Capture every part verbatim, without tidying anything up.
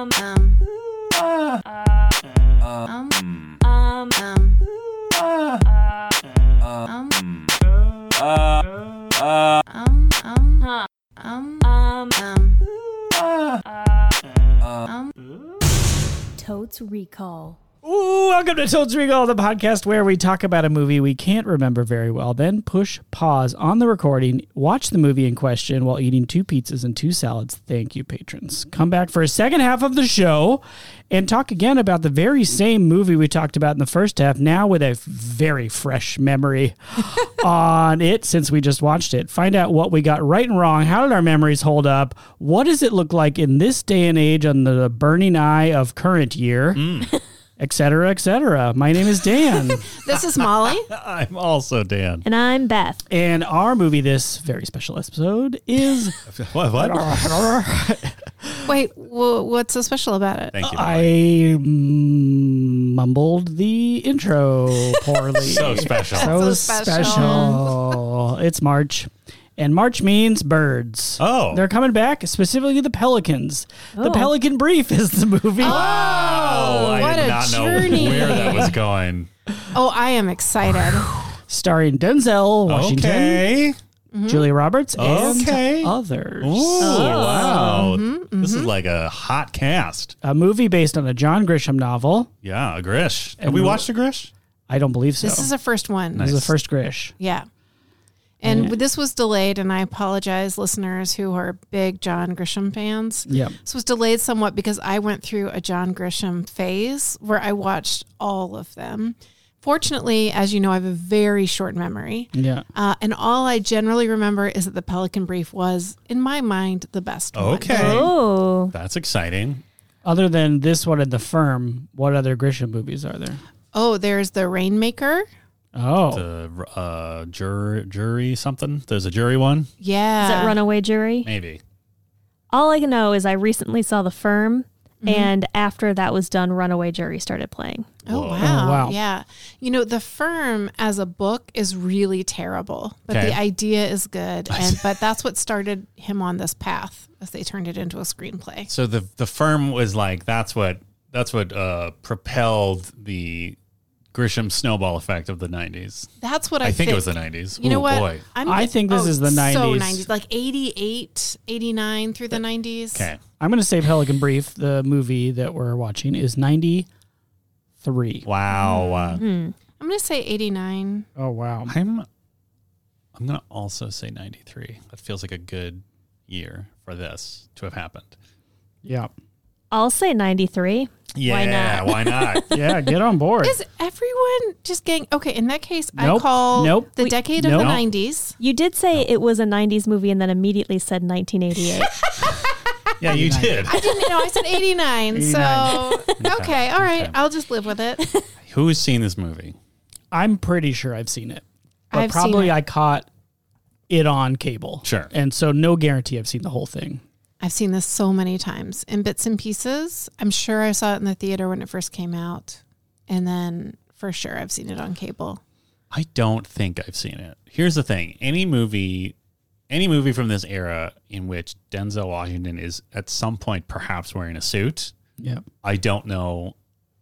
Um. Um. Uh. Uh. Um. Um. Um. Uh. Um. Uh. Uh. Um. Um. Huh. Um. Um. Um. Uh. Um. Totes Recall. Ooh, welcome to Totes Recall, the podcast where we talk about a movie we can't remember very well, then push pause on the recording, watch the movie in question while eating two pizzas and two salads. Thank you, patrons. Come back for a second half of the show and talk again about the very same movie we talked about in the first half, now with a very fresh memory on it since we just watched it. Find out what we got right and wrong. How did our memories hold up? What does it look like in this day and age on the burning eye of current year? Mm. Etc., et cetera. My name is Dan. This is Molly. I'm also Dan. And I'm Beth. And our movie this very special episode is... What? What? Wait, wh- what's so special about it? Thank you. I mm, mumbled the intro poorly. So special. So, So special. special. It's March. And March means birds. Oh. They're coming back, specifically the Pelicans. The Oh. Pelican Brief is the movie. Oh, I what did a not journey. know where that was going. Oh, I am excited. Starring Denzel Washington, Okay. Julia Roberts, and Okay. others. Ooh, wow. Mm-hmm, This is like a hot cast. A movie based on a John Grisham novel. Yeah, a Grish. Have And we we- watched a Grish? I don't believe so. This is the first one. This is Nice. the first Grish. Yeah. And this was delayed, and I apologize, listeners who are big John Grisham fans. Yeah. This was delayed somewhat because I went through a John Grisham phase where I watched all of them. Fortunately, as you know, I have a very short memory. Yeah. Uh, and all I generally remember is that the Pelican Brief was, in my mind, the best one. Okay. Oh. That's exciting. Other than this one and The Firm, what other Grisham movies are there? Oh, there's The Rainmaker. Oh. The uh, jur- jury something? There's a jury one? Yeah. Is that Runaway Jury? Maybe. All I can know is I recently saw The Firm, Mm-hmm. and after that was done, Runaway Jury started playing. Oh, Whoa. wow. Oh, wow. Yeah. You know, The Firm as a book is really terrible, but Okay. the idea is good. And but that's what started him on this path as they turned it into a screenplay. So the the firm was like, that's what that's what uh, propelled the Grisham snowball effect of the nineties. That's what I, I think it was the nineties. You know Ooh, what? boy. I'm, I think this is the So nineties. nineties, like eighty-eight, eighty-nine through the nineties. Okay. I'm going to say Pelican Brief, the movie that we're watching, is ninety-three. Wow. Uh, I'm going to say eighty-nine. Oh, wow. I'm I'm gonna also say ninety-three. That feels like a good year for this to have happened. Yeah. I'll say ninety-three. Yeah, not? why not? Yeah, get on board. Is everyone just getting... Okay, in that case, I Nope. call Nope. the We- decade Nope. of the nineties. You did say it was a nineties movie and then immediately said nineteen eighty-eight. Yeah, you did. I didn't know. I said eighty-nine. So, okay. All right. Okay. I'll just live with it. Who's seen this movie? I'm pretty sure I've seen it. But I've seen probably it. I caught it on cable. Sure. And so no guarantee I've seen the whole thing. I've seen this so many times in bits and pieces. I'm sure I saw it in the theater when it first came out. And then for sure I've seen it on cable. I don't think I've seen it. Here's the thing. Any movie any movie from this era in which Denzel Washington is at some point perhaps wearing a suit, Yeah. I don't know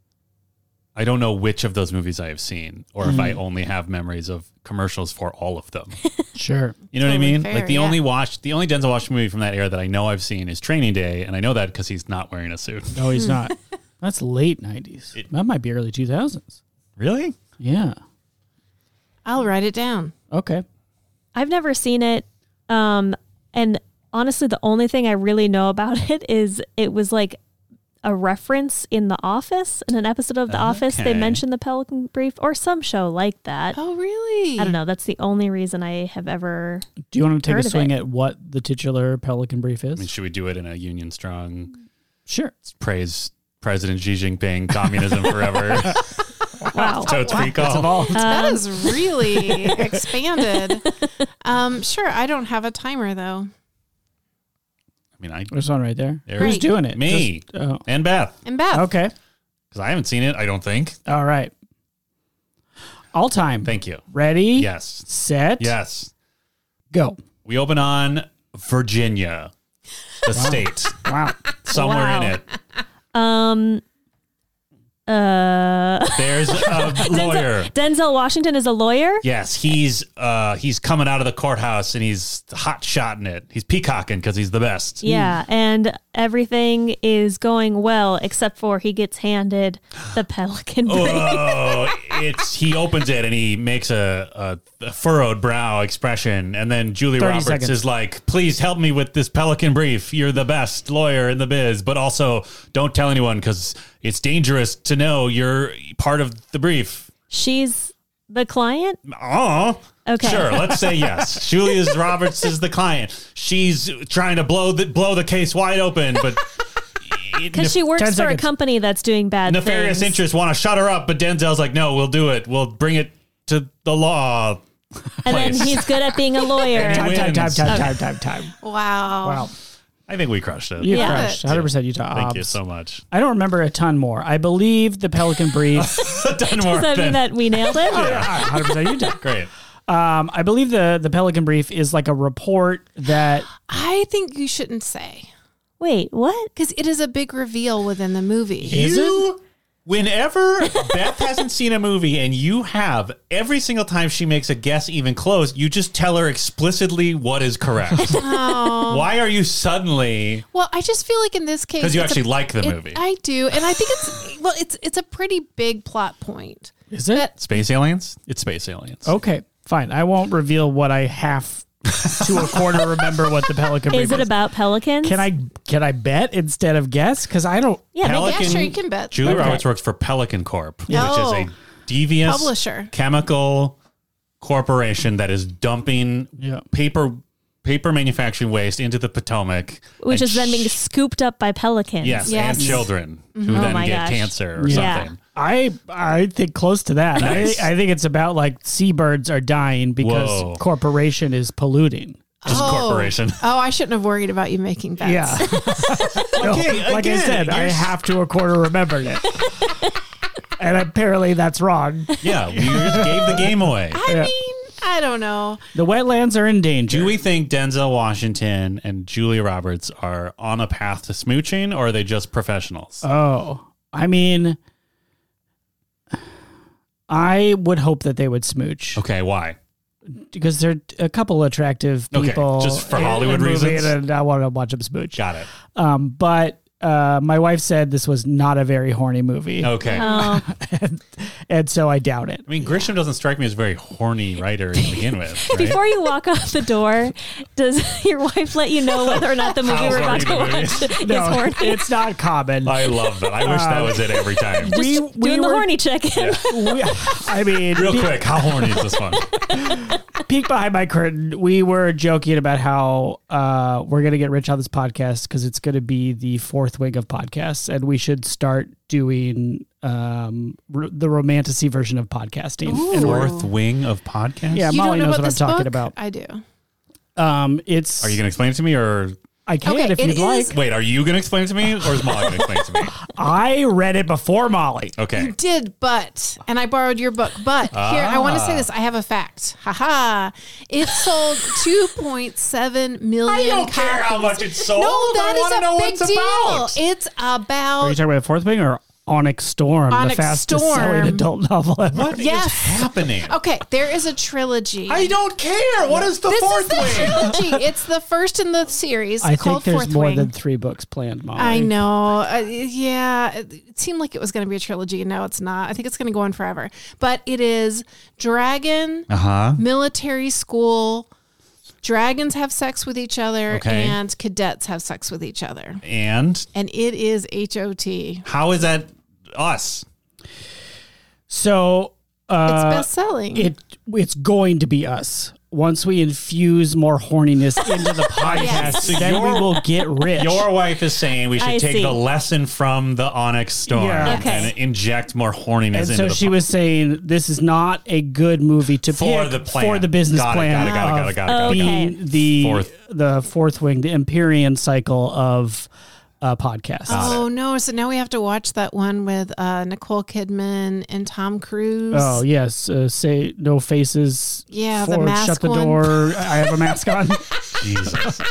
I don't know which of those movies I have seen or if I only have memories of commercials for all of them. Sure. You know what I Totally mean? fair, like the yeah. only watch, the only Denzel Washington movie from that era that I know I've seen is Training Day, and I know that because he's not wearing a suit. No, he's not. That's late nineties. It- That might be early two thousands. Really? Yeah. I'll write it down. Okay. I've never seen it. Um, and honestly, the only thing I really know about it is it was like a reference in The Office, in an episode of The Office. They Okay. mentioned the Pelican Brief or some show like that. Oh, really? I don't know. That's the only reason I have ever. Do you want to take Heard a of swing it. at what the titular Pelican Brief is? I mean, should we do it in a Union Strong Sure. praise President Xi Jinping, communism forever? Wow. Totes Recall. It's evolved. That Um, is really expanded. Um, sure. I don't have a timer, though. I mean, I There's one right there. There Who's Great. doing it? me Just- oh. and Beth And Beth. Okay. because I haven't seen it. I don't think. All right. All time. Thank you. Ready? Yes. Set. Yes. Go. We open on Virginia, the state, Wow. somewhere Wow. in it. Um. Uh. There's a lawyer. Denzel, Denzel Washington is a lawyer. Yes, he's uh he's coming out of the courthouse and he's hot shotting it. He's peacocking because he's the best. Yeah, and everything is going well except for he gets handed the pelican brief. Oh, it's he opens it and he makes a, a, a furrowed brow expression, and then Julie Roberts seconds. is like, "Please help me with this pelican brief. You're the best lawyer in the biz, but also don't tell anyone because it's dangerous to know you're part of the brief." She's the client. Oh, Okay. sure. Let's say yes. Julia Roberts is the client. She's trying to blow the blow the case wide open, but Because she works ten for seconds. a company that's doing bad nefarious things. interests want to shut her up, but Denzel's like, "No, we'll do it. We'll bring it to the law." And then place. he's good at being a lawyer. Time, time, time, wins. time, time, time, time. Wow. Wow. I think we crushed it. You Yeah. crushed. one hundred percent Utah. Thank you Obs. so much. I don't remember a ton more. I believe the Pelican Brief. Done more Does that mean than- that we nailed it? one hundred percent Utah. Great. Um, I believe the, the Pelican Brief is like a report that I think you shouldn't say Wait, what? because it is a big reveal within the movie. Is you, whenever Beth hasn't seen a movie and you have, every single time she makes a guess even close, you just tell her explicitly what is correct. Oh. Why are you suddenly... Well, I just feel like in this case, Because you it's a- actually like the it- movie. I do, and I think it's well, it's it's a pretty big plot point. is it? Space aliens? It's space aliens. Okay, fine. I won't reveal what I have to a quarter remember what the Pelican Brief Is it about pelicans? Can I can I bet instead of guess? Because I don't. Yeah, make- Pelican, Yeah, sure, you can bet. Julie Okay. Roberts works for Pelican Corp, Yeah. which is a devious Publisher. chemical corporation that is dumping Yeah. paper paper manufacturing waste into the Potomac, which and is then being sh- scooped up by pelicans. yes, Yes. and children who Oh then my get gosh. cancer or Yeah. something. I I think close to that. Nice. I, I think it's about like seabirds are dying because Whoa. corporation is polluting. Just Oh. corporation. Oh, I shouldn't have worried about you making bets. Yeah. No, Okay, like I again, said, I you're- have to a quarter remembered it. And apparently that's wrong. Yeah, we just gave the game away. I Yeah. mean, I don't know. The wetlands are in danger. Do we think Denzel Washington and Julia Roberts are on a path to smooching, or are they just professionals? Oh, I mean, I would hope that they would smooch Okay, why? because they're a couple attractive Okay, people. just for in- Hollywood in the movie, reasons? and I want to watch them smooch. Got it. Um, but uh, my wife said this was not a very horny movie, Okay. Oh, and, and so I doubt it. I mean, Grisham doesn't strike me as a very horny writer to begin with. Right? before you walk out the door, does your wife let you know whether or not the movie How we're about to horny the movie watch is No, horny? it's not common. I love that. I wish that was it every time. we we Doing the were, horny check-in. we- I mean, Real pe- quick, how horny is this one? peek behind my curtain. We were joking about how uh, we're going to get rich on this podcast because it's going to be the fourth wing of podcasts, and we should start doing um, r- the romantasy version of podcasting. And we're- Fourth wing of podcast? Yeah, You Molly don't know knows about what I'm this talking book? about. I do. Um, it's Are you going to explain it to me, or I can Okay, if it you'd like. is- wait, are you going to explain it to me, or is Molly going to explain it to me? I read it before Molly. Okay. Did, but, and I borrowed your book, but here, I want to say Ah. this. I have a fact. Haha. It sold two point seven million I don't care how copies. much it sold. No, I that wanna is know a what big it's deal. about. It's Are you about, talking about the fourth wing or Onyx Storm, the Onyx fastest Storm. selling adult novel ever? What is Yes. happening? okay, there is a trilogy. I don't care. What is the this fourth is the wing? trilogy. It's the first in the series I called think there's Fourth more Wing. than three books planned, Molly. I know. Uh, yeah, it it seemed like it was going to be a trilogy, and now it's not. I think it's going to go on forever. But it is Dragon, Uh huh. military school, dragons have sex with each other, Okay. and cadets have sex with each other. And And it is H O T. how is that us? So It's uh, best selling. it it's going to be us. Once we infuse more horniness into the podcast, Yes. then we Your- will get rich. Your wife is saying we should I take see. the lesson from the Onyx Storm Yeah. Okay. and inject more horniness and into so the she po- was saying this is not a good movie to for pick the plan. for the business got plan It, got it, got it, got it, of got it, got it, got it. Okay. being the Fourth. the fourth wing, the Empyrean cycle of uh, podcasts. oh, no. So now we have to watch that one with uh, Nicole Kidman and Tom Cruise. Oh yes, uh, say no faces. Yeah, the forward, mask shut the one. door. I have a mask on. Jesus.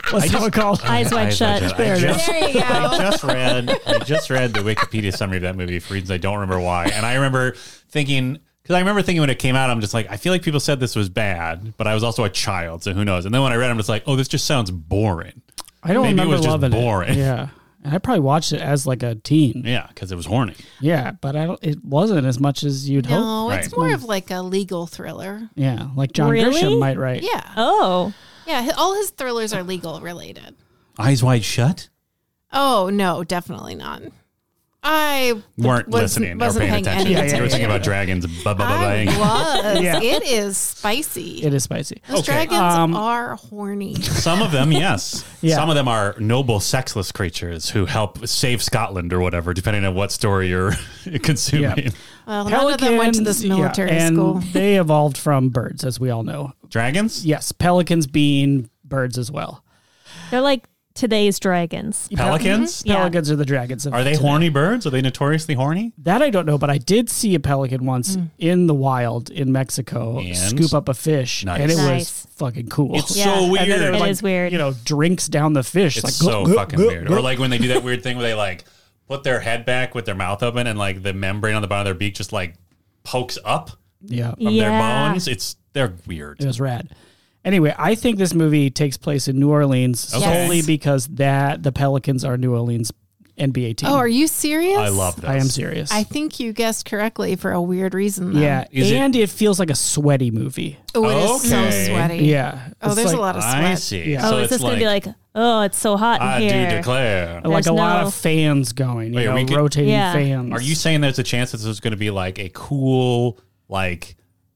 What's that one called? Eyes Wide Shut. I There it just, There you go. I just read. I just read the Wikipedia summary of that movie for reasons I don't remember why, and I remember thinking because I remember thinking when it came out, I'm just like, I feel like people said this was bad, but I was also a child, so who knows? And then when I read, it, I'm just like, oh, this just sounds boring. I don't Maybe it remember was just loving boring. it. Yeah. And I probably watched it as like a teen. Yeah, because it was horny. Yeah, but I don't. It wasn't as much as you'd hope. No, it's Right. more of like a legal thriller. Yeah, like John Really? Grisham might write. Yeah. Oh. Yeah. hi- All his thrillers are legal related. Eyes Wide Shut. Oh, no, definitely not. I Weren't was- listening or wasn't paying paying attention. any Yeah, yeah, you were yeah, thinking yeah. about dragons. Blah, blah, blah, I blah. was. Yeah. It is spicy. It is spicy. Those Okay. dragons Um, are horny. Some of them, yes. Yeah. Some of them are noble, sexless creatures who help save Scotland or whatever, depending on what story you're consuming. Well, none of them went to this yeah, military and school. they evolved from birds, as we all know. Dragons? Yes, pelicans being birds as well. They're like today's dragons. Pelicans? Yeah. Pelicans are the dragons. Of Are they today. horny birds? Are they notoriously horny? That I don't know, but I did see a pelican once Mm. in the wild in Mexico And? scoop up a fish, Nice. and it Nice. was fucking cool. It's Yeah. so And weird. then It like, is weird. You know, drinks down the fish. It's like so go, go, fucking go, weird. go. Or like when they do that weird thing where they like put their head back with their mouth open and like the membrane on the bottom of their beak just like pokes up yeah, from Yeah. their bones. It's they're weird. it was rad. Anyway, I think this movie takes place in New Orleans Okay. solely because that the Pelicans are New Orleans N B A team. Oh, are you serious? I love this. I am serious. I think you guessed correctly for a weird reason. Though. yeah, Is it- and it, feels like a sweaty movie. Oh, it is so Okay. sweaty. Yeah. Oh, It's there's like, a lot of I sweat. see. Yeah. Oh, So is it's this going to be like, oh, it's so hot in I here? do declare. like a There's lot no- of fans going, you Wait, know, we could- rotating Yeah. fans. Are you saying there's a chance that this is going to be like a cool, like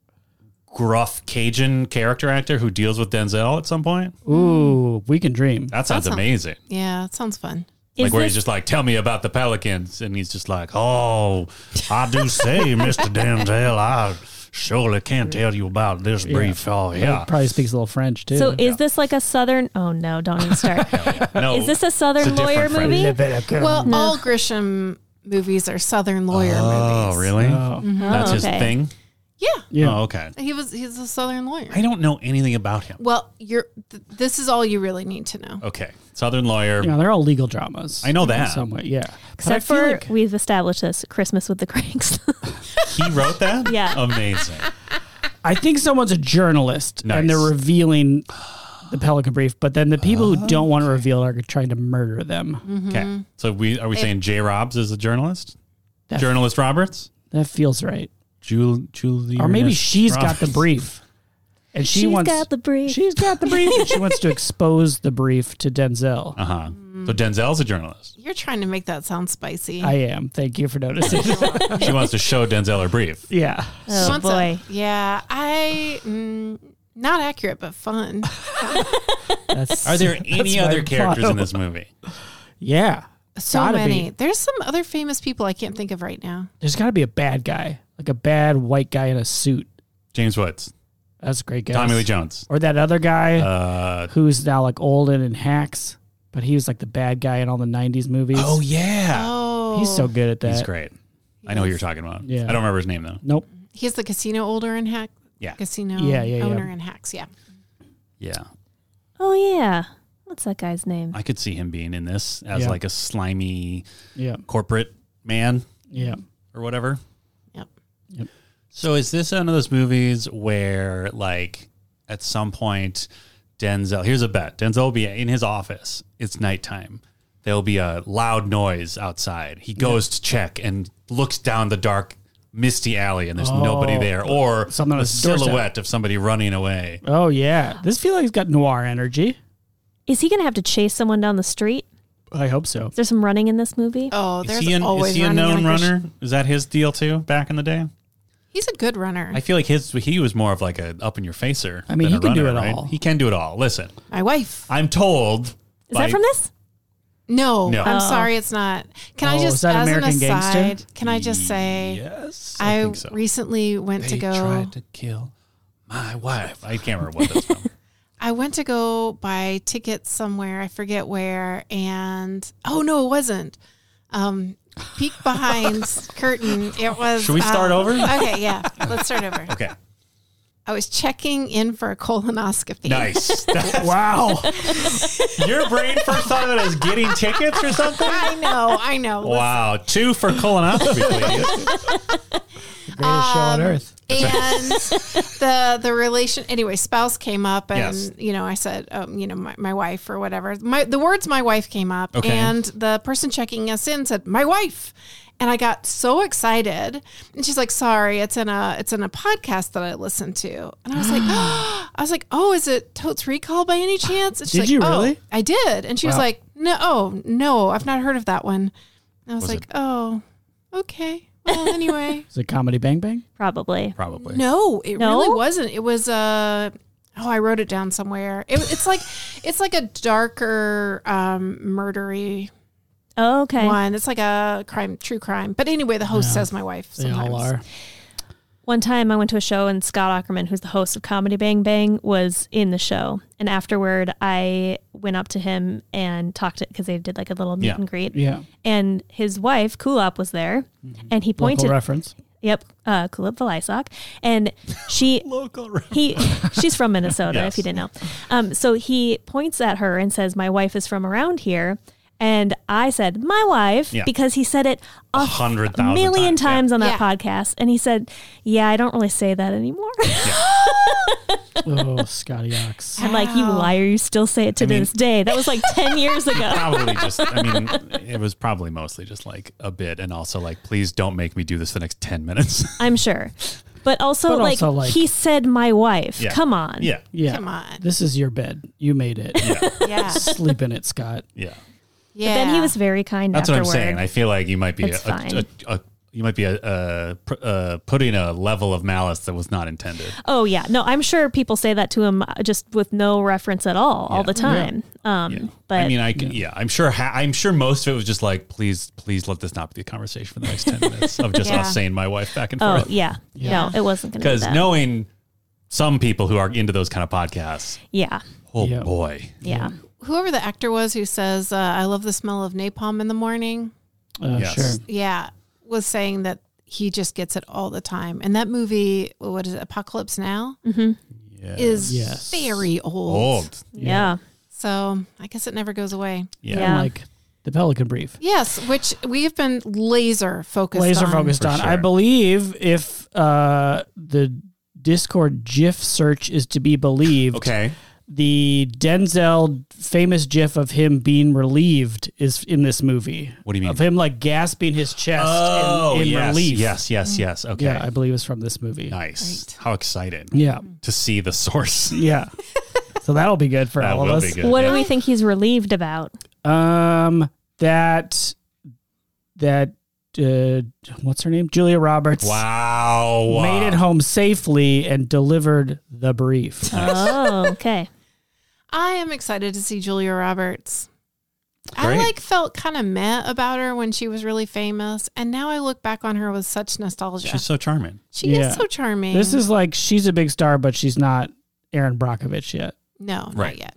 gruff Cajun character actor who deals with Denzel at some point? Ooh, we can dream. That sounds sounds- amazing. Yeah, it sounds fun. Is Like where this- he's just like, tell me about the Pelicans. And he's just like, oh, I do say, Mister Denzel, I surely can't tell you about this brief. Oh, He yeah. probably speaks a little French too. So is this like a southern? Oh no! Don't even start. No, Is this a southern it's a lawyer different movie? Well, all Grisham movies are Southern lawyer Oh, movies. really? Oh, That's Oh, his okay. thing? Yeah, yeah. Oh, okay. he was. He's a Southern lawyer. I don't know anything about him. Well, you're. Th- this is all you really need to know. Okay. Southern lawyer. You know, they're all legal dramas. I know in that. some way, yeah. But I Except feel for like- we've established this Christmas with the Cranks. He wrote that? Yeah. Amazing. I think someone's a journalist Nice. and they're revealing the Pelican Brief, but then the people who don't want to reveal it are trying to murder them. Mm-hmm. Okay. So we are we saying Jay Robs is a journalist? That, Journalist Roberts? that feels right. Jul- Julie. Or maybe she's got the brief. And she She's wants got the brief. She's got the brief and she wants to expose the brief to Denzel. Uh huh. So Denzel's a journalist. You're trying to make that sound spicy. I am. Thank you for noticing. She wants to show Denzel her brief. yeah. Oh Wants a- boy. yeah, I. Mm, not accurate, but fun. That's, Are there that's any my other characters in motto. this movie? Yeah. So Gotta many. be. There's some other famous people I can't think of right now. There's got to be a bad guy, like a bad white guy in a suit. James Woods, That's a great guy. Tommy Lee Jones. Or that other guy Uh, who's now like old and in Hacks, but he was like the bad guy in all the nineties movies. oh yeah, Oh, He's so good at that. he's great. I know who you're talking about. Yeah. I don't remember his name though. Nope. He's the casino older in Hack. Yeah. Casino Yeah, yeah, yeah. owner in Hacks. Yeah. Yeah, Oh yeah. What's that guy's name? I could see him being in this as Yeah. like a slimy Yeah. corporate man Yeah. or whatever. Yep. Yep. So is this one of those movies where like at some point Denzel, here's a bet. Denzel will be in his office. It's nighttime. There'll be a loud noise outside. He goes to check and looks down the dark, misty alley and there's Oh. nobody there. Or Something on a his doorstep. silhouette of somebody running away. Oh yeah. This feels like he's got noir energy. Is he gonna have to chase someone down the street? I hope so. Is there some running in this movie? Oh, Is there's he, an, always is he a running known like sh- runner? Is that his deal too back in the day? He's a good runner. I feel like his he was more of like a up in your facer. I mean, than he a can do runner, it right? all. He can do it all. Listen, My wife. I'm told. Is that from this? No, No. I'm Oh. sorry, it's not. Can I Oh, just, is that as American an Gangster? aside, can I just say, Yes, I, I, think so. recently went to They go. tried to kill my wife. I can't remember what that's from. I went to go buy tickets somewhere. I forget where. And oh no, it wasn't. Um, peek behind curtain. It was. Should we start uh, over? Okay, yeah. Let's start over. Okay. I was checking in for a colonoscopy. Nice. Wow. Your brain first thought of it as getting tickets or something? I know, I know. Wow. Two for colonoscopy, please. Greatest show on earth. And the the relation anyway, spouse came up, and Yes. you know, I said, um, you know, my, my wife or whatever. My the words "my wife" came up, Okay. and the person checking us in said, "My wife." And I got so excited, and she's like, "Sorry, it's in a it's in a podcast that I listened to." And I was like, I was like, "Oh, is it Totes Recall by any chance?" And she's Did like, you "Oh, really? I did." And she was Wow. like, "No, oh, no, I've not heard of that one." And I was, Was like, it- "Oh, okay. Well, anyway." Is it Comedy Bang Bang? Probably. Probably. No, it No? really wasn't. It was uh oh, I wrote it down somewhere. It, it's like it's like a darker, um, murdery Oh, okay. one. It's like a crime, true crime. But anyway, the host says my wife. They Sometimes. all are. One time I went to a show and Scott Ackerman, who's the host of Comedy Bang Bang, was in the show. And afterward, I went up to him and talked to, because they did like a little meet Yeah. and greet. Yeah. And his wife, Kulop, was there. And he Local pointed, reference. yep, uh, Kulop Velisak. And she, Local. he, she's from Minnesota, Yes. if you didn't know. Um, so he points at her and says, "My wife is from around here." And I said, "My wife," Yeah. because he said it a hundred thousand million times, times on that Yeah. podcast. And he said, "Yeah, I don't really say that anymore." Oh, Scotty Ox. I'm like, "You Wow. liar, you still say it to I mean- this day." That was like ten years ago. Probably just, I mean, it was probably mostly just like a bit. And also like, please don't make me do this for the next ten minutes. I'm sure. But also, But like, also, like- he said "my wife." Yeah. Come on. Yeah. Yeah. Come on. This is your bed. You made it. Yeah. Sleep in it, Scott. Yeah. Yeah. Then he was very kind That's what I'm afterward. saying. I feel like you might be a, It's a, fine. a, a you might be a, a, pr- uh, putting a level of malice that was not intended. Oh yeah, no, I'm sure people say that to him uh, just with no reference at all, all Yeah. the time. Um, Yeah. but I mean, I can, yeah. I'm sure. Ha- I'm sure most of it was just like, please, please let this not be a conversation for the next ten minutes of just Yeah. us saying my wife back and oh forth. yeah. Yeah. no, it wasn't going to be Because that. knowing some people who are into those kind of podcasts, yeah, oh Yeah. boy, yeah, whoever the actor was who says, uh, "I love the smell of napalm in the morning." Uh, Yes. Sure. Yeah, was saying that he just gets it all the time. And that movie, what is it, Apocalypse Now, Mm-hmm. yeah. is Yes. very old. old. yeah, So I guess it never goes away. Yeah. Yeah. Like the Pelican Brief. Yes, which we have been laser focused Laser on. focused For on. sure. I believe if uh, the Discord GIF search is to be believed, Okay. the Denzel famous GIF of him being relieved is in this movie. What do you mean? Of him like gasping his chest Oh, in, in yes, relief. yes, yes, yes. Okay. Yeah, I believe it's from this movie. Nice. Great. How excited Yeah. to see the source. Yeah. So that'll be good for That all will of be us. good. What yeah. do we think he's relieved about? Um, that that uh, what's her name? Julia Roberts Wow. made it home safely and delivered the brief. Oh, okay. I am excited to see Julia Roberts. Great. I like felt kind of meh about her when she was really famous, and now I look back on her with such nostalgia. She's so charming. she Yeah. is so charming. This is like she's a big star, but she's not Aaron Brockovich yet. no, Right. not yet.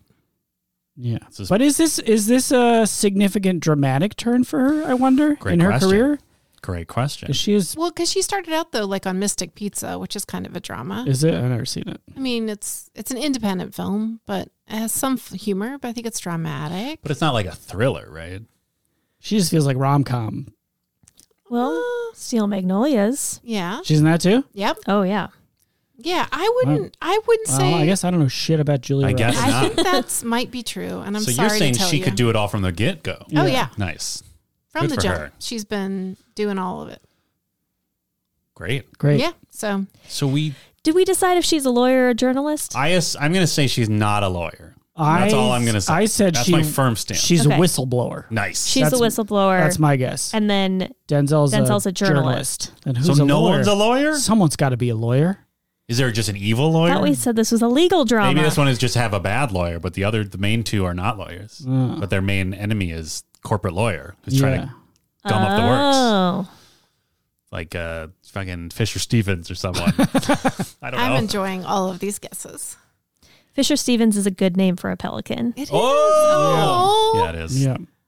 Yeah, This is- but is this is this a significant dramatic turn for her? I wonder Great in her question. career. Great question. 'Cause she is. Well, because she started out though, like on Mystic Pizza, which is kind of a drama. Is it? I've never seen it. I mean, it's it's an independent film, but it has some f- humor. But I think it's dramatic. But it's not like a thriller, right? She just feels like rom com. Well, Steel Magnolias. Yeah. She's in that too. Yep. Oh yeah. Yeah. I wouldn't. I wouldn't Well, say. I guess I don't know shit about Julia I Roberts. guess I not. think that's might be true, and I'm so sorry you're saying to tell she you. could do it all from the get go. Oh Yeah. yeah, Nice. from Good the for jump, her. she's been doing all of it. Great. Great. Yeah. So So we, Did we decide if she's a lawyer or a journalist? I, ass- I'm going to say she's not a lawyer. I, That's all I'm going to say. I said That's she, my firm stance. she's Okay. a whistleblower. Nice. She's a That's- whistleblower. That's my guess. and then Denzel's, Denzel's a, a journalist. And so who's a no lawyer? one's a lawyer? Someone's got to be a lawyer. Is there just an evil I lawyer? thought we said this was a legal drama. Maybe this one is just have a bad lawyer, but the other, the main two are not lawyers. Uh. But their main enemy is corporate lawyer who's trying Yeah. to gum up the works. Oh. Like uh, fucking Fisher Stevens or someone. I don't I'm know. enjoying all of these guesses. Fisher Stevens is a good name for a pelican. It is. Oh! Oh. Yeah, it is. Yeah.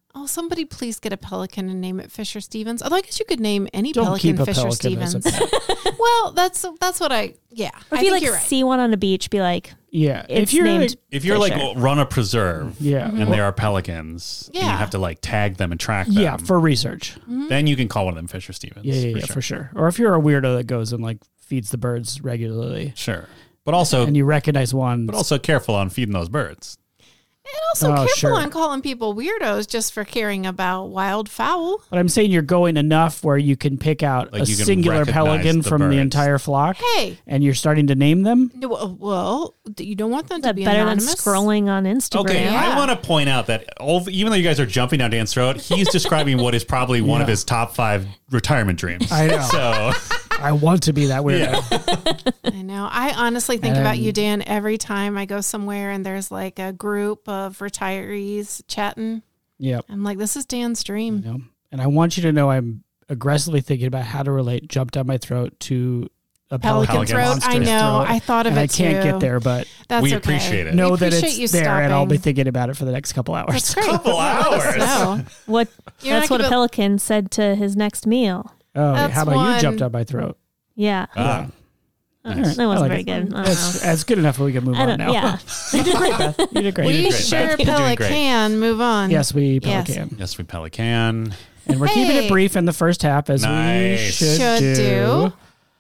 Oh, somebody please get a pelican and name it Fisher Stevens. Although I guess you could name any Don't pelican keep a Fisher pelican as a Stevens. Well, that's that's what I yeah. Or if I you think like you're right. see one on a beach, be like, Yeah. it's if you're named like, If you're Fisher. like run a preserve, yeah. and there are pelicans, and you Yeah. have to like tag them and track them. Yeah, for research. then you can call one of them Fisher Stevens. Yeah, yeah, for yeah, sure. for sure. Or if you're a weirdo that goes and like feeds the birds regularly, Sure, but also, and you recognize one. but also careful on feeding those birds. And also Oh, careful sure. on calling people weirdos just for caring about wildfowl. But I'm saying you're going enough where you can pick out Like a you can singular recognize pelican the from the birds. entire flock, Hey, and you're starting to name them. no, well, well, you don't want them is to that be better anonymous. than scrolling on Instagram? Okay, Yeah. I want to point out that all, even though you guys are jumping down Dan's throat, he's describing what is probably one of Yeah. his top five retirement dreams. I know. So I want to be that weirdo. yeah, I know. I honestly think about And- you, Dan, every time I go somewhere and there's like a group of retirees chatting. Yep. I'm like, this is Dan's dream. You know? And I want you to know I'm aggressively thinking about how to relate "Jump Down My Throat" to a Pelican, pelican, throat. monster's I know. throat. I thought of and it I can't too. get there, but That's We okay. appreciate it. know we that appreciate it's you there, stopping. and I'll be thinking about it for the next couple hours. That's great. Couple Let us hours. know. What? You're That's not what a gonna- pelican said to his next meal. Oh, That's how about you one- "Jump Down My Throat"? Yeah, Ah, Uh, nice. that wasn't I like very it. good. I don't That's, know. that's good enough. We can move I on don't. now. Yeah, You did great, Beth. You did great. You We did great, sure Beth. You're doing great. pelican. Move on. Yes, we Yes. pelican. yes, we pelican. And we're keeping Hey. it brief in the first half, as we Nice. should, Should do. do.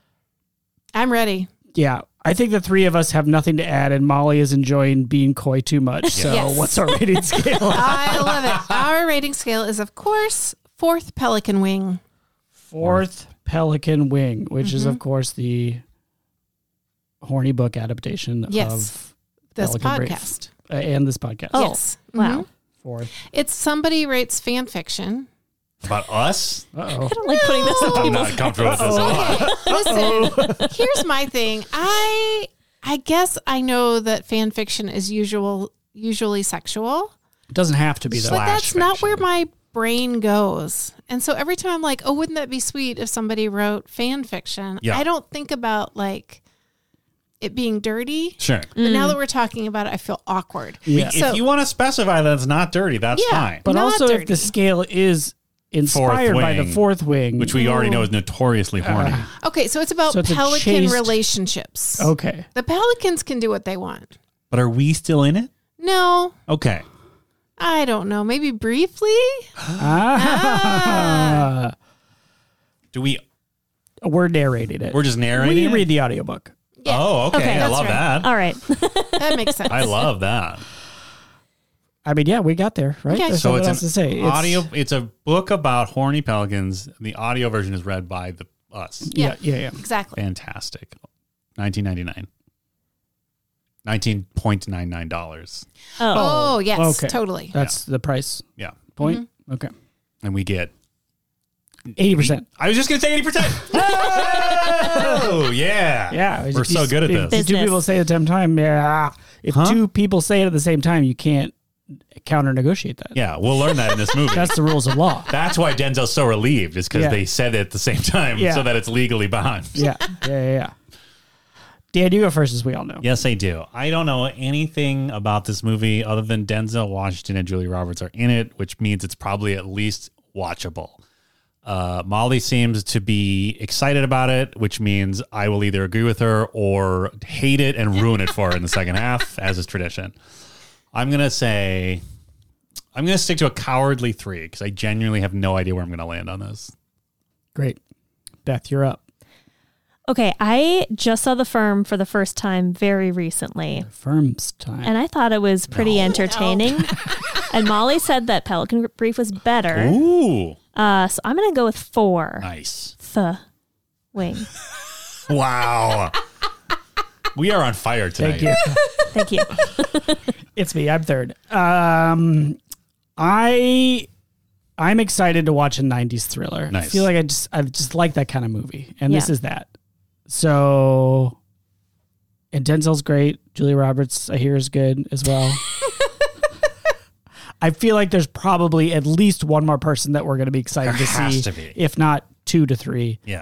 I'm ready. Yeah, I think the three of us have nothing to add, and Molly is enjoying being coy too much. So, Yes. what's our rating scale? I love it. Our rating scale is, of course, fourth pelican wing. Fourth Pelican Wing, which is, Mm-hmm. of course, the horny book adaptation Yes. of This Pelican Brief. podcast. uh, and this podcast. Oh. Yes. wow. Mhm. Fourth. It's somebody rates fan fiction. About us? Uh-oh. I don't like putting this in I'm people's. not comfortable with this. Okay, listen. Here's my thing. I I guess I know that fan fiction is usual usually sexual, It doesn't have to be, though. but Slash that's not fiction. where my brain goes. And so every time I'm like, oh, wouldn't that be sweet if somebody wrote fan fiction? Yeah. I don't think about like it being dirty. Sure. But now that we're talking about it, I feel awkward. Yeah. So- if you want to specify that it's not dirty, that's Yeah. fine. But Not also, if dirty. the scale is inspired by the wing, fourth wing, Which we already know is notoriously horny. Okay, so it's about So it's a pelican chaste- relationships. okay. The pelicans can do what they want. But are we still in it? No, Okay. I don't know. Maybe briefly? Ah. Do we? We're narrating it. We're just narrating. we it? read the audiobook. Yeah. Oh, okay. Okay, I that's love right. that. All right. That makes sense. I love that. I mean, yeah, we got there, right? Okay. There's So nothing it's else an to say. It's- audio. It's a book about horny pelicans. The audio version is read by the us. Yeah, Yeah. yeah, yeah. Exactly. Fantastic. nineteen ninety-nine. Nineteen point nine nine dollars. Oh, Oh, yes, okay. totally. That's the price Yeah, point. Okay. and we get. eighty percent. I was just gonna say eighty percent. Oh yeah, Yeah. We're so good at if this. Two Business. people say at the same time. Yeah. If Huh? two people say it at the same time, you can't counter negotiate that. Yeah, we'll learn that in this movie. That's the rules of law. That's why Denzel's so relieved, is because Yeah. they said it at the same time, Yeah. so that it's legally bound. Yeah. Yeah. Yeah. yeah. Dan, you go first, as we all know. Yes, I do. I don't know anything about this movie other than Denzel Washington and Julia Roberts are in it, which means it's probably at least watchable. Uh, Molly seems to be excited about it, which means I will either agree with her or hate it and ruin it for her in the second half, as is tradition. I'm going to say, I'm going to stick to a cowardly three because I genuinely have no idea where I'm going to land on this. Great. Beth, you're up. okay. I just saw The Firm for the first time very recently, Firm's time. and I thought it was pretty entertaining. And Molly said that Pelican Brief was better. Ooh, Uh, so I'm going to go with four. nice. The wing. Wow. We are on fire tonight. Thank you. Thank you. It's me. I'm third. Um, I I'm excited to watch a nineties thriller. I Nice. feel like I just I just like that kind of movie, and this Yeah. is that. So, and Denzel's great. Julia Roberts, I hear, is good as well. I feel like there's probably at least one more person that we're going to be excited There to has see, to be. if not two to three. Yeah.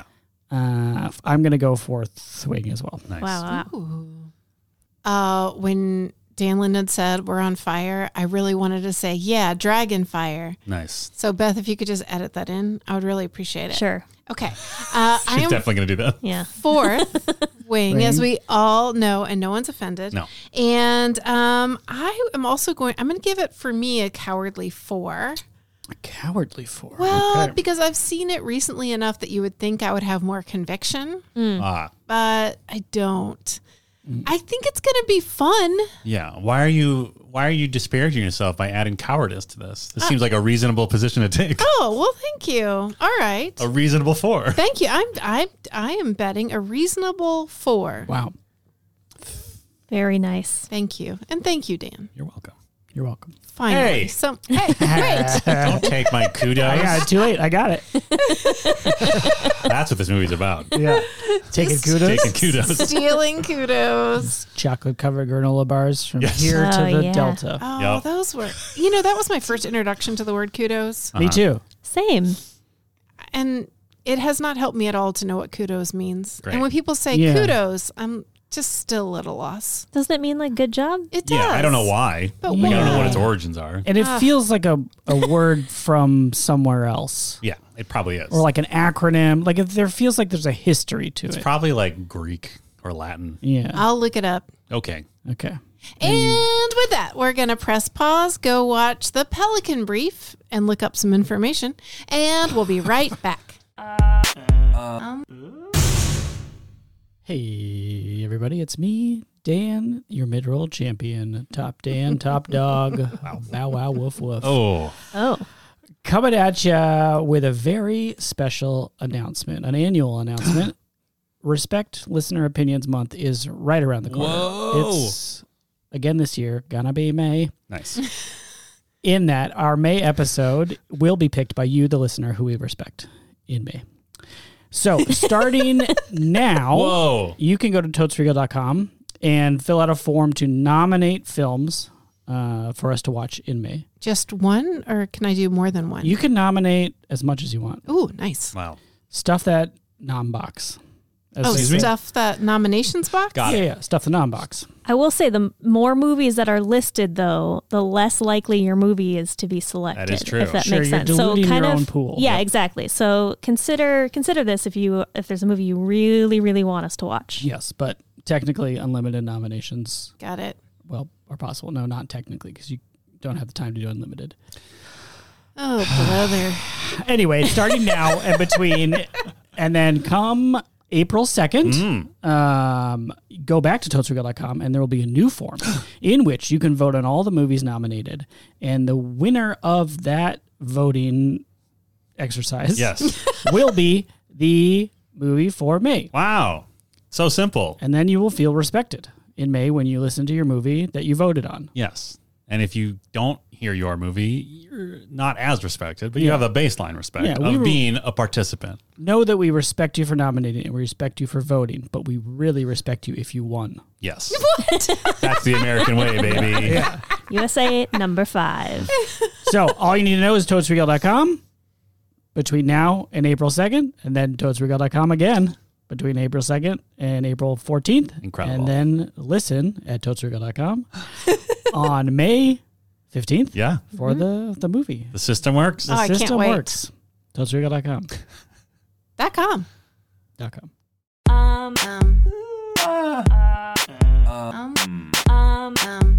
Uh, I'm going to go fourth wing as well. Nice. Wow. wow. Ooh. Uh, when Dan Linden said we're on fire, I really wanted to say, yeah, dragon fire. Nice. So, Beth, if you could just edit that in, I would really appreciate it. Sure. Okay. Uh, I She's am definitely going to do that. Yeah. fourth wing, as we all know, and no one's offended. No. And um, I am also going, I'm going to give it, for me, a cowardly four. A cowardly four. Well, Okay. because I've seen it recently enough that you would think I would have more conviction, Ah, but I don't. I think it's going to be fun. yeah. Why are you why are you disparaging yourself by adding cowardice to this? This seems like a reasonable position to take. Oh, well, thank you. All right. A reasonable four. Thank you. I'm I I am betting a reasonable four. Wow. Very nice. Thank you. And thank you, Dan. You're welcome. You're welcome. Finally. Hey. So, hey, wait. Don't take my kudos. I got it too late. I got it. That's what this movie's about. Yeah. Taking kudos. Taking kudos. Stealing kudos. Chocolate covered granola bars from Yes. here to Oh, the yeah. Delta. Oh, Yep. those were, you know, that was my first introduction to the word kudos. Me too. Same. And it has not helped me at all to know what kudos means. Great. And when people say Yeah. kudos, I'm just still at a loss. Doesn't it mean like good job? It does. Yeah, I don't know why. But Like, I don't know why? what its origins are. And it Ugh. feels like a, a word from somewhere else. Yeah, it probably is. Or like an acronym. Like if there feels like there's a history to It's it. probably like Greek or Latin. Yeah. I'll look it up. Okay. Okay. And with that, we're going to press pause, go watch the Pelican Brief, and look up some information. And we'll be right back. Hey, everybody, it's me, Dan, your mid-roll champion. Top Dan, top dog. Wow, bow, wow, woof, woof. Oh, Oh. Coming at you with a very special announcement, an annual announcement. Respect Listener Opinions Month is right around the corner. Whoa. It's, again this year, gonna be May. nice. In that, our May episode will be picked by you, the listener, who we respect in May. So, starting now, Whoa. you can go to totes regal dot com and fill out a form to nominate films uh, for us to watch in May. Just one, or can I do more than one? You can nominate as much as you want. Ooh, nice. Wow. Stuff that nom-box. As Oh, they Excuse say. me? stuff that nominations box? Got Yeah, it. yeah, stuff the nom-box. I will say the more movies that are listed, though, the less likely your movie is to be selected. That is true. If that Sure, makes you're sense. diluting so kind your of, own pool. Yeah, Yep. exactly. So consider consider this if you if there's a movie you really really want us to watch. Yes, but technically unlimited nominations, Got it. well, are possible. No, not technically, because you don't have the time to do unlimited. Oh, brother. Anyway, starting now and between, and then come April second, Mm. um, go back to totes regal dot com and there will be a new form in which you can vote on all the movies nominated. And the winner of that voting exercise Yes. will be the movie for May. Wow. So simple. And then you will feel respected in May when you listen to your movie that you voted on. Yes. And if you don't hear your movie, you're not as respected, but you Yeah. have a baseline respect Yeah, we of were- being a participant. Know that we respect you for nominating and we respect you for voting, but we really respect you if you won. Yes. That's the American way, baby. U S A number five. So all you need to know is totes regal dot com between now and April second, and then totes regal dot com again between April second and April fourteenth. Incredible. And then listen at totes regal dot com on May fifteenth Yeah. for the, the movie. The system works. The Oh, I can't system wait. works. totes regal dot com. Dot com. Dot com. Um, Um. Um. Um.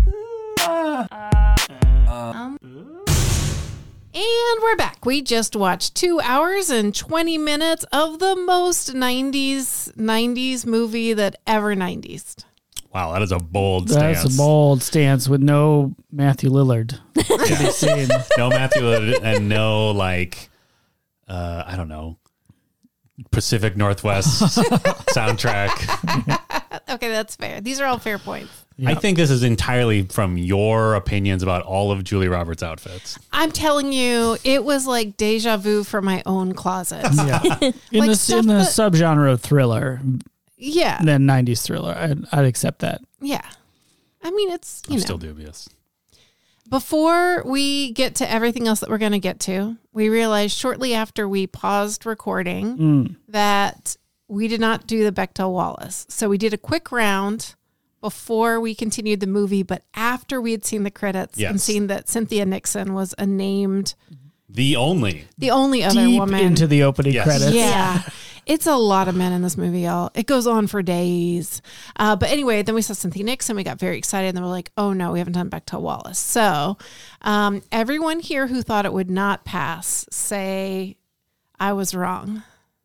Um. And we're back. We just watched two hours and twenty minutes of the most nineties nineties movie that ever nineties. Wow, that is a bold stance. That's a bold stance with no Matthew Lillard to be seen. No Matthew Lillard and no like uh I don't know. Pacific Northwest soundtrack. Okay, that's fair. These are all fair points. Yeah. I think this is entirely from your opinions about all of Julie Roberts' outfits. I'm telling you, it was like deja vu for my own closet. Yeah. In Like the stuff in the that- subgenre of thriller, Yeah. then nineties thriller, I'd, I'd accept that. Yeah. I mean, it's, you I'm know. still dubious. Before we get to everything else that we're going to get to, we realized shortly after we paused recording Mm. that we did not do the Bechdel Wallace. So we did a quick round before we continued the movie, but after we had seen the credits Yes. and seen that Cynthia Nixon was a named, The only. the only other Deep woman. into the opening Yes. credits. Yeah. It's a lot of men in this movie, y'all. It goes on for days. Uh, but anyway, then we saw Cynthia Nixon. We got very excited. And then we're like, oh, no, we haven't done Bechdel Wallace. So um, everyone here who thought it would not pass, say I was wrong.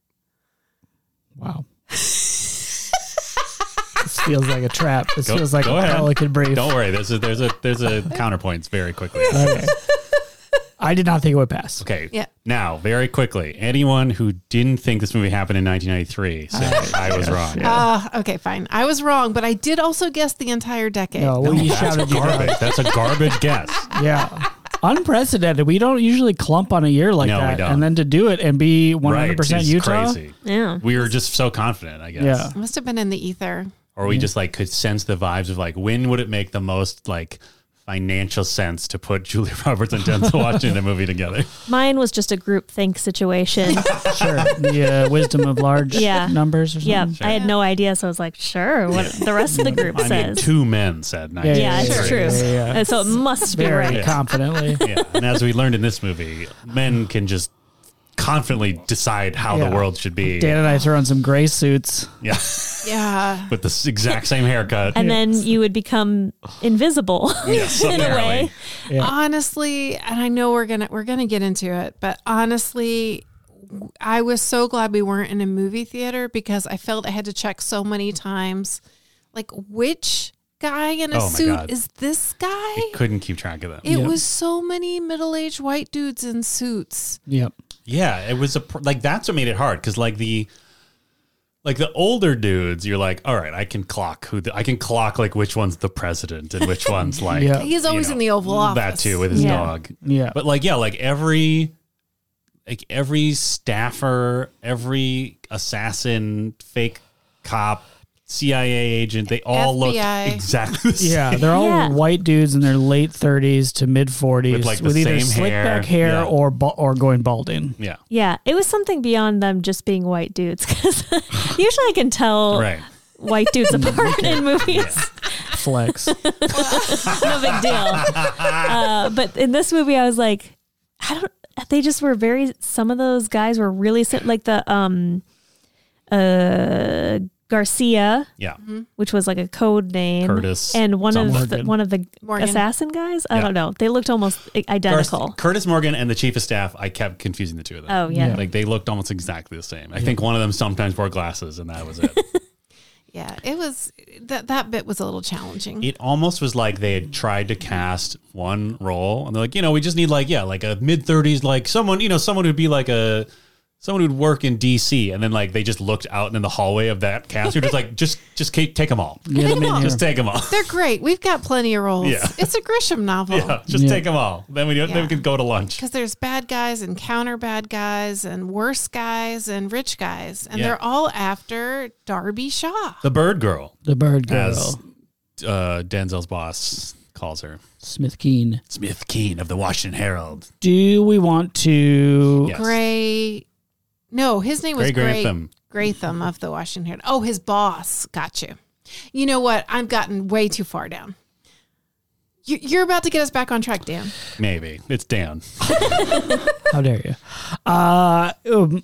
Wow. This feels like a trap. This Go- feels like go a ahead. Pelican brief. Don't worry. There's a there's a there's a counterpoints very quickly. Okay. I did not think it would pass. Okay. Yeah. Now, very quickly, anyone who didn't think this movie happened in nineteen ninety-three, say I was wrong. Uh, okay, fine. I was wrong, but I did also guess the entire decade. No, well, you That's shouted you garbage. down. That's a garbage guess. Yeah. Unprecedented. We don't usually clump on a year like No, we that. don't. And then to do it and be one hundred percent Right. It's Utah. crazy. Yeah. We were just so confident, I guess. Yeah. It must have been in the ether. Or we just like could sense the vibes of like when would it make the most like financial sense to put Julia Roberts and Denzel Washington in a movie together. Mine was just a group think situation. Sure. The uh, wisdom of large Yeah. numbers or something. Yeah, I had no idea, so I was like, sure, what the rest of the group I mean, says. two men said Yeah, yeah, nineteen it's yeah, true. yeah, yeah, yeah. And so it must be Very right. confidently. Yeah, and as we learned in this movie, men can just confidently decide how Yeah. the world should be. Dan and I throw on some gray suits. Yeah, Yeah. with the s- exact same haircut. And then you would become invisible Yes, in a apparently. way. Yeah. Honestly, and I know we're gonna we're gonna get into it, but honestly, I was so glad we weren't in a movie theater because I felt I had to check so many times, like which guy in a Oh my suit God. is this guy? Couldn't keep track of them. It Yep. was so many middle-aged white dudes in suits. Yep. Yeah, it was a pr- like that's what made it hard because like the like the older dudes, you're like, all right, I can clock who the, I can clock like which one's the president and which one's like Yeah. He's you always know, in the Oval Office. that too with his Yeah. dog. Yeah. But like yeah, like every like every staffer, every assassin, fake cop, C I A agent, they all F B I. look exactly the same. Yeah, they're all Yeah. white dudes in their late thirties to mid forties With, like, the with either same slick hair. back hair Yeah. or ba- or going balding. Yeah. Yeah, it was something beyond them just being white dudes. Because usually I can tell Right. white dudes apart in movies. Flex. No big deal. Uh, but in this movie, I was like, I don't. They just were very. Some of those guys were really sim- like the um, uh, Garcia, Yeah. which was like a code name, Curtis and one of the, Morgan. one of the Morgan. assassin guys. I Yeah. don't know. They looked almost i- identical. Garth- Curtis Morgan and the chief of staff, I kept confusing the two of them. Oh yeah. Yeah. Like they looked almost exactly the same. I think one of them sometimes wore glasses and that was it. Yeah, it was that that bit was a little challenging. It almost was like they had tried to cast one role and they're like, you know, we just need like, yeah, like a mid thirties, like someone, you know, someone who'd be like a, someone who'd work in D C. And then like they just looked out in the hallway of that cast. You're just like, just, just take, take them all. Get them in here. Just take them all. They're great. We've got plenty of roles. Yeah. It's a Grisham novel. Yeah, just Yeah. take them all. Then we, do, then Yeah. we can go to lunch. Because there's bad guys and counter bad guys and worse guys and rich guys. And Yeah. they're all after Darby Shaw. The Bird Girl, The bird girl. as uh, Denzel's boss calls her. Smith Keen. Smith Keen of the Washington Herald. Do we want to Yes. Gray. No, his name was Gray Gray Grantham. Gratham of the Washington Herald. Oh, his boss. Got you. You know what? I've gotten way too far down. You- You're about to get us back on track, Dan. Maybe. It's Dan. How dare you? Uh, um,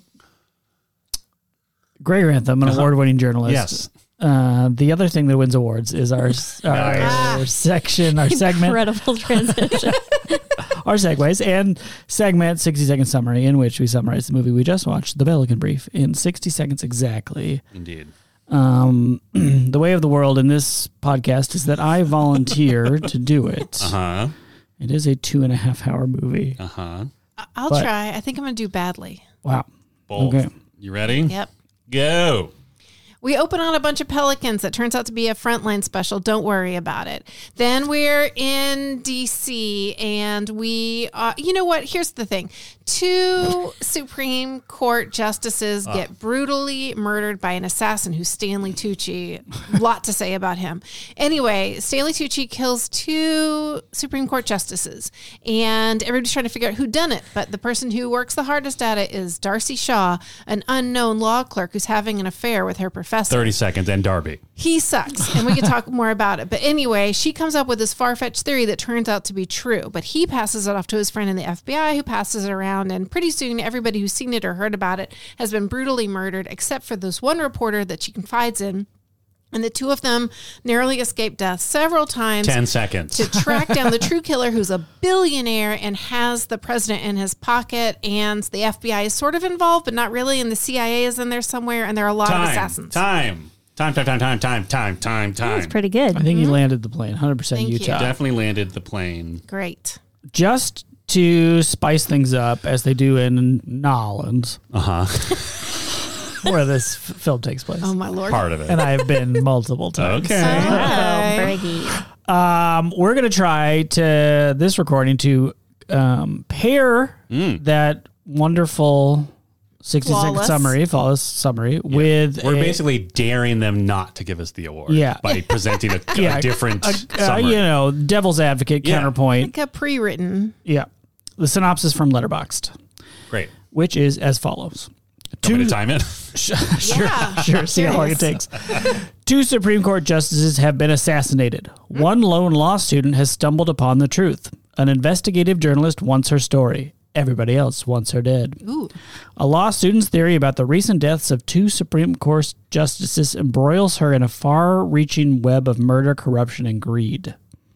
Gray Grantham, an award-winning journalist. Yes. Uh, the other thing that wins awards is our our section, our segment, Incredible transition. our segues, and segment sixty second summary, in which we summarize the movie we just watched, The Pelican Brief, in sixty seconds exactly. Indeed. Um, the way of the world in this podcast is that I volunteer to do it. Uh huh. It is a two and a half hour movie. Uh huh. I- I'll But- try. I think I'm going to do badly. Wow. Bold. Okay. You ready? Yep. Go. We open on a bunch of pelicans. That turns out to be a Frontline special. Don't worry about it. Then we're in D C and we, uh, you know what? Here's the thing. Two Supreme Court justices get brutally murdered by an assassin who's Stanley Tucci. Lot to say about him. Anyway, Stanley Tucci kills two Supreme Court justices and everybody's trying to figure out who done it. But the person who works the hardest at it is Darcy Shaw, an unknown law clerk who's having an affair with her professor. professor. thirty seconds and Darby. He sucks, and we can talk more about it. But anyway, she comes up with this far-fetched theory that turns out to be true. But he passes it off to his friend in the F B I, who passes it around. And pretty soon, everybody who's seen it or heard about it has been brutally murdered, except for this one reporter that she confides in. And the two of them narrowly escape death several times. Ten seconds. To track down the true killer, who's a billionaire and has the president in his pocket. And the F B I is sort of involved, but not really. And the C I A is in there somewhere. And there are a lot time, of assassins. Time. Time, time, time, time, time, time, time, time. That's pretty good. I think he landed the plane, one hundred percent Thank you. Utah. Definitely landed the plane. Great. Just to spice things up, as they do in Nolans, Uh huh. where this f- film takes place. Oh, my Lord. Part of it. And I've been multiple times. Okay. Oh, Okay. Briggy. Um, we're going to try to this recording to um, pair Mm. that wonderful sixty second Flawless. summary, flawless summary, with We're a- basically daring them not to give us the award. Yeah. By presenting a, Yeah, a different uh, summary. you know, devil's advocate Yeah. counterpoint. Like a pre-written. Yeah, the synopsis from Letterboxd, Great. which is as follows. Want me to time it? sure, Yeah. sure. See how long it takes. Two Supreme Court justices have been assassinated. One lone law student has stumbled upon the truth. An investigative journalist wants her story. Everybody else wants her dead. Ooh. A law student's theory about the recent deaths of two Supreme Court justices embroils her in a far-reaching web of murder, corruption, and greed.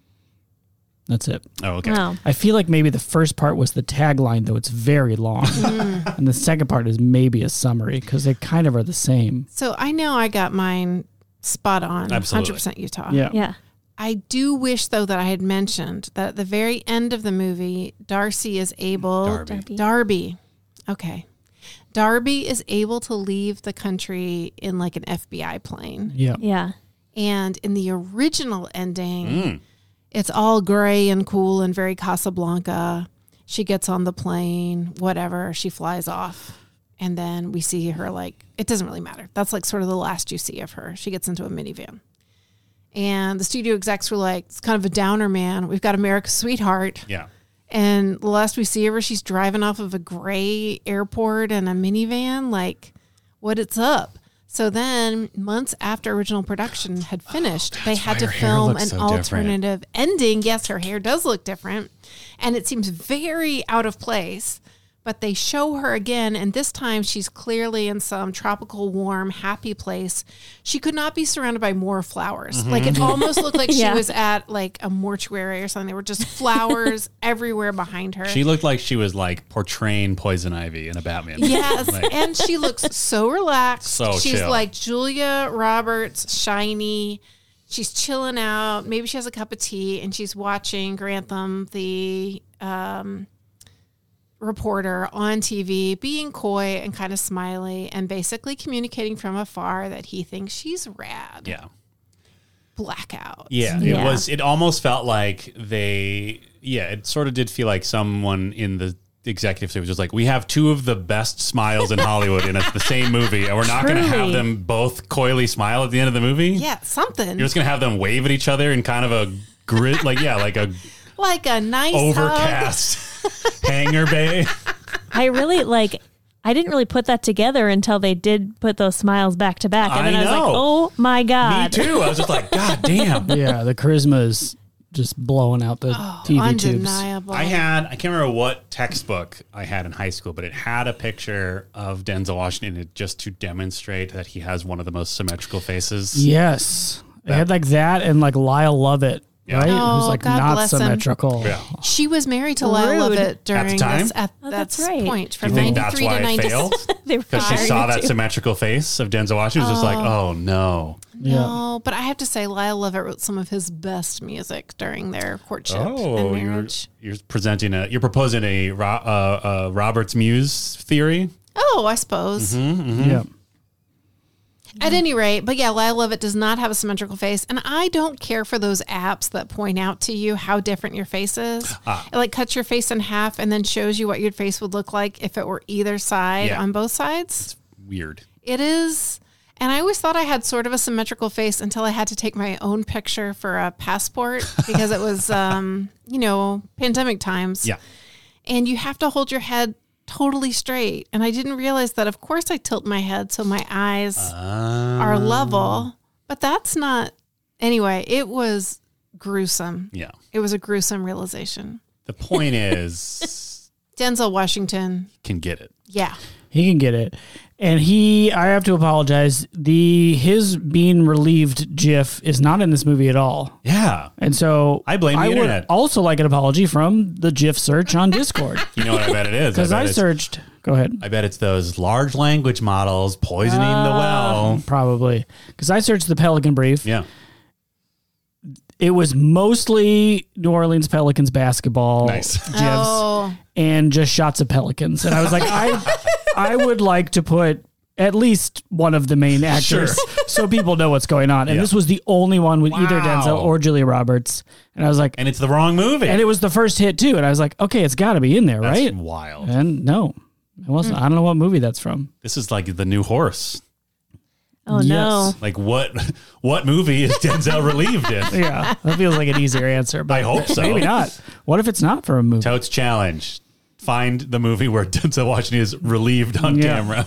That's it. Oh, okay. Wow. I feel like maybe the first part was the tagline, though it's very long. And the second part is maybe a summary, because they kind of are the same. So I know I got mine spot on. Absolutely. one hundred percent Utah. Yeah. Yeah. I do wish, though, that I had mentioned that at the very end of the movie, Darcy is able... Darby. Darby. Darby. Okay. Darby is able to leave the country in like an F B I plane. Yeah. Yeah. And in the original ending, Mm. it's all gray and cool and very Casablanca. She gets on the plane, whatever, she flies off. And then we see her like, it doesn't really matter. That's like sort of the last you see of her. She gets into a minivan. And the studio execs were like, it's kind of a downer, man. We've got America's Sweetheart. Yeah. And the last we see of her, she's driving off of a gray airport in a minivan. Like, what it's up? So then, months after original production had finished, they had why to her hair film looks an so different. alternative ending. Yes, her hair does look different. And it seems very out of place. But they show her again, and this time she's clearly in some tropical, warm, happy place. She could not be surrounded by more flowers. Mm-hmm. Like, it almost looked like Yeah. she was at, like, a mortuary or something. There were just flowers everywhere behind her. She looked like she was like portraying Poison Ivy in a Batman. Yes, Like, and she looks so relaxed. So She's chill. like Julia Roberts, shiny. She's chilling out. Maybe she has a cup of tea, and she's watching Grantham, the um, reporter, on T V, being coy and kind of smiley, and basically communicating from afar that he thinks she's rad. yeah. Blackout. Yeah, Yeah. it was. It almost felt like they. Yeah, it sort of did feel like someone in the executive suite was just like, we have two of the best smiles in Hollywood in a, the same movie, and we're not going to have Truly. them both coyly smile at the end of the movie. Yeah, something You're just going to have them wave at each other in kind of a grid, like yeah, like a like a nice hug. overcast hangar bay. I really like. I didn't really put that together until they did put those smiles back to back, and I then I was like, know. "Oh my Me god!" too. I was just like, God damn. Yeah, the charisma is just blowing out the T V tubes. Undeniable. I had, I can't remember what textbook I had in high school, but it had a picture of Denzel Washington in it just to demonstrate that he has one of the most symmetrical faces. Yes. It had like that and like Lyle Lovett, Yeah. right? Oh, Who's like God not bless him. symmetrical. Yeah. She was married to Lyle Rude. Lovett during time? this at Oh, that that's right. point Do from you think that's ninety-three why to it ninety-six. failed? They were Because she firing saw it that too. symmetrical face of Denzel Washington. She was just like, oh no. Yeah. No, but I have to say, Lyle Lovett wrote some of his best music during their courtship and Oh, you're, marriage. you're presenting a, you're proposing a Ro- uh, uh, Robert's Muse theory. Oh, I suppose. Mm-hmm. Yeah. At any rate, but yeah, Lyle Lovett does not have a symmetrical face, and I don't care for those apps that point out to you how different your face is. Ah. It like cuts your face in half and then shows you what your face would look like if it were either side Yeah. on both sides. Weird. It is. And I always thought I had sort of a symmetrical face until I had to take my own picture for a passport because it was, um, you know, pandemic times. Yeah. And you have to hold your head totally straight. And I didn't realize that, of course, I tilt my head so my eyes Uh, are level. But that's not. Anyway, it was gruesome. yeah. It was a gruesome realization. The point is, Denzel Washington. can get it. Yeah. He can get it. And he, I have to apologize. The his being relieved GIF is not in this movie at all. Yeah. And so I blame the I would internet. also like an apology from the GIF search on Discord. You know what I bet it is? Because bet I it's- searched. Go ahead. I bet it's those large language models poisoning the well. Probably. Because I searched the Pelican Brief. Yeah. It was mostly New Orleans Pelicans basketball Nice. GIFs Oh. and just shots of Pelicans. And I was like, I I would like to put at least one of the main actors so people know what's going on. And Yeah. this was the only one with either Wow. Denzel or Julia Roberts. And I was like, And it's the wrong movie. and it was the first hit too. And I was like, okay, it's got to be in there, That's right? wild. And no, it wasn't. I don't know what movie that's from. This is like the new horse. Oh no. Yes. Like what what movie is Denzel relieved in? Yeah, that feels like an easier answer, but I hope so. maybe not. What if it's not for a movie? Totes challenge. Find the movie where Denzel Washington is relieved on Yeah. camera.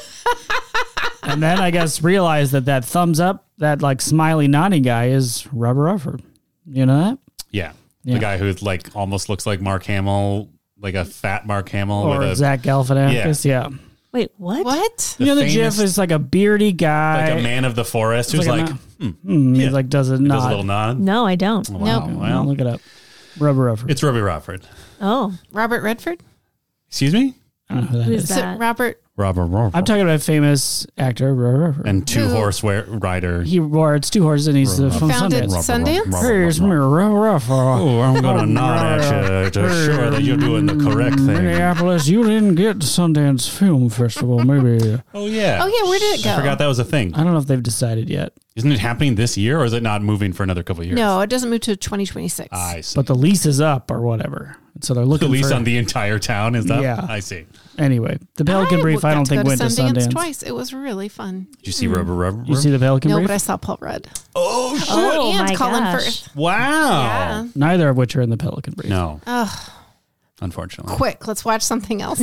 And then I guess realize that that thumbs up, that like smiley nodding guy is Rubber Ruffer. You know that? Yeah. Yeah. The guy who like almost looks like Mark Hamill, like a fat Mark Hamill Or with a Zach Galifianakis. Yeah. Wait, what? What? You know, the famous- GIF is like a beardy guy. like a man of the forest who's like like, a hmm, Mm, yeah. He like does a does a nod. little nod. No, I don't. Wow. Nope. Well, Look it up. Rubber Ruffer. it's Robbie Rockford. Oh, Robert Redford? Excuse me? I don't know who that who's is. Is it that? Robert? Robert Rockford. I'm talking about a famous actor, Rubber Ruffer. and two Who? horse wear- rider. he wore it's two horses and he's uh, from Founded Sundance. Sundance? Here's me, Rubber Ruffer. Oh, I'm gonna nod at you to show that you're doing the correct thing. Minneapolis, you didn't get Sundance Film Festival, maybe. Oh yeah. Oh, yeah. Where did it go? I forgot that was a thing. I don't know if they've decided yet, Isn't it happening this year, or is it not moving for another couple of years? No, it doesn't move to twenty twenty-six. I see. but the lease is up or whatever. So they're the looking lease for on the entire town is that? Yeah. I see. anyway. The Pelican Brief, got I don't to think go went to Sundance. twice. It was really fun. Did you see Rubber Rubber? You see the Pelican No, Brief? but I saw Paul Rudd. Oh, shit. Oh, and my Colin gosh. Firth. Wow. Yeah. Neither of which are in the Pelican Brief. No, Ugh, unfortunately. quick, let's watch something else.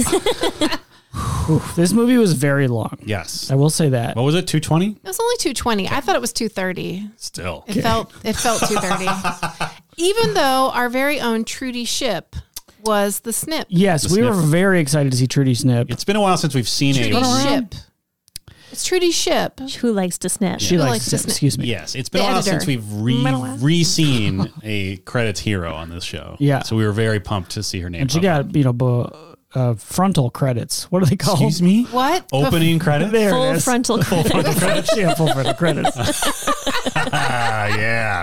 Oof, this movie was very long. Yes. I will say that. What was it? two twenty? It was only two twenty. I thought it was two thirty. Still. It felt it felt two thirty. Even though our very own Trudy Ship was the snip. Yes, The we were sniff. very excited to see Trudy Snip. It's been a while since we've seen Trudy a. Ship. It's Trudy Ship. Who likes to snip? She Who likes likes to to snip. snip? Excuse me. Yes, it's been The a while editor. since we've re Metal- re-seen a credits hero on this show. Yeah. So we were very pumped to see her name. And she pop up. got, you know, bo- uh, frontal credits. What do they call Excuse them? me? What? Opening credits? There Full it is. frontal credit. credits. Yeah, full frontal credits. Ah, yeah.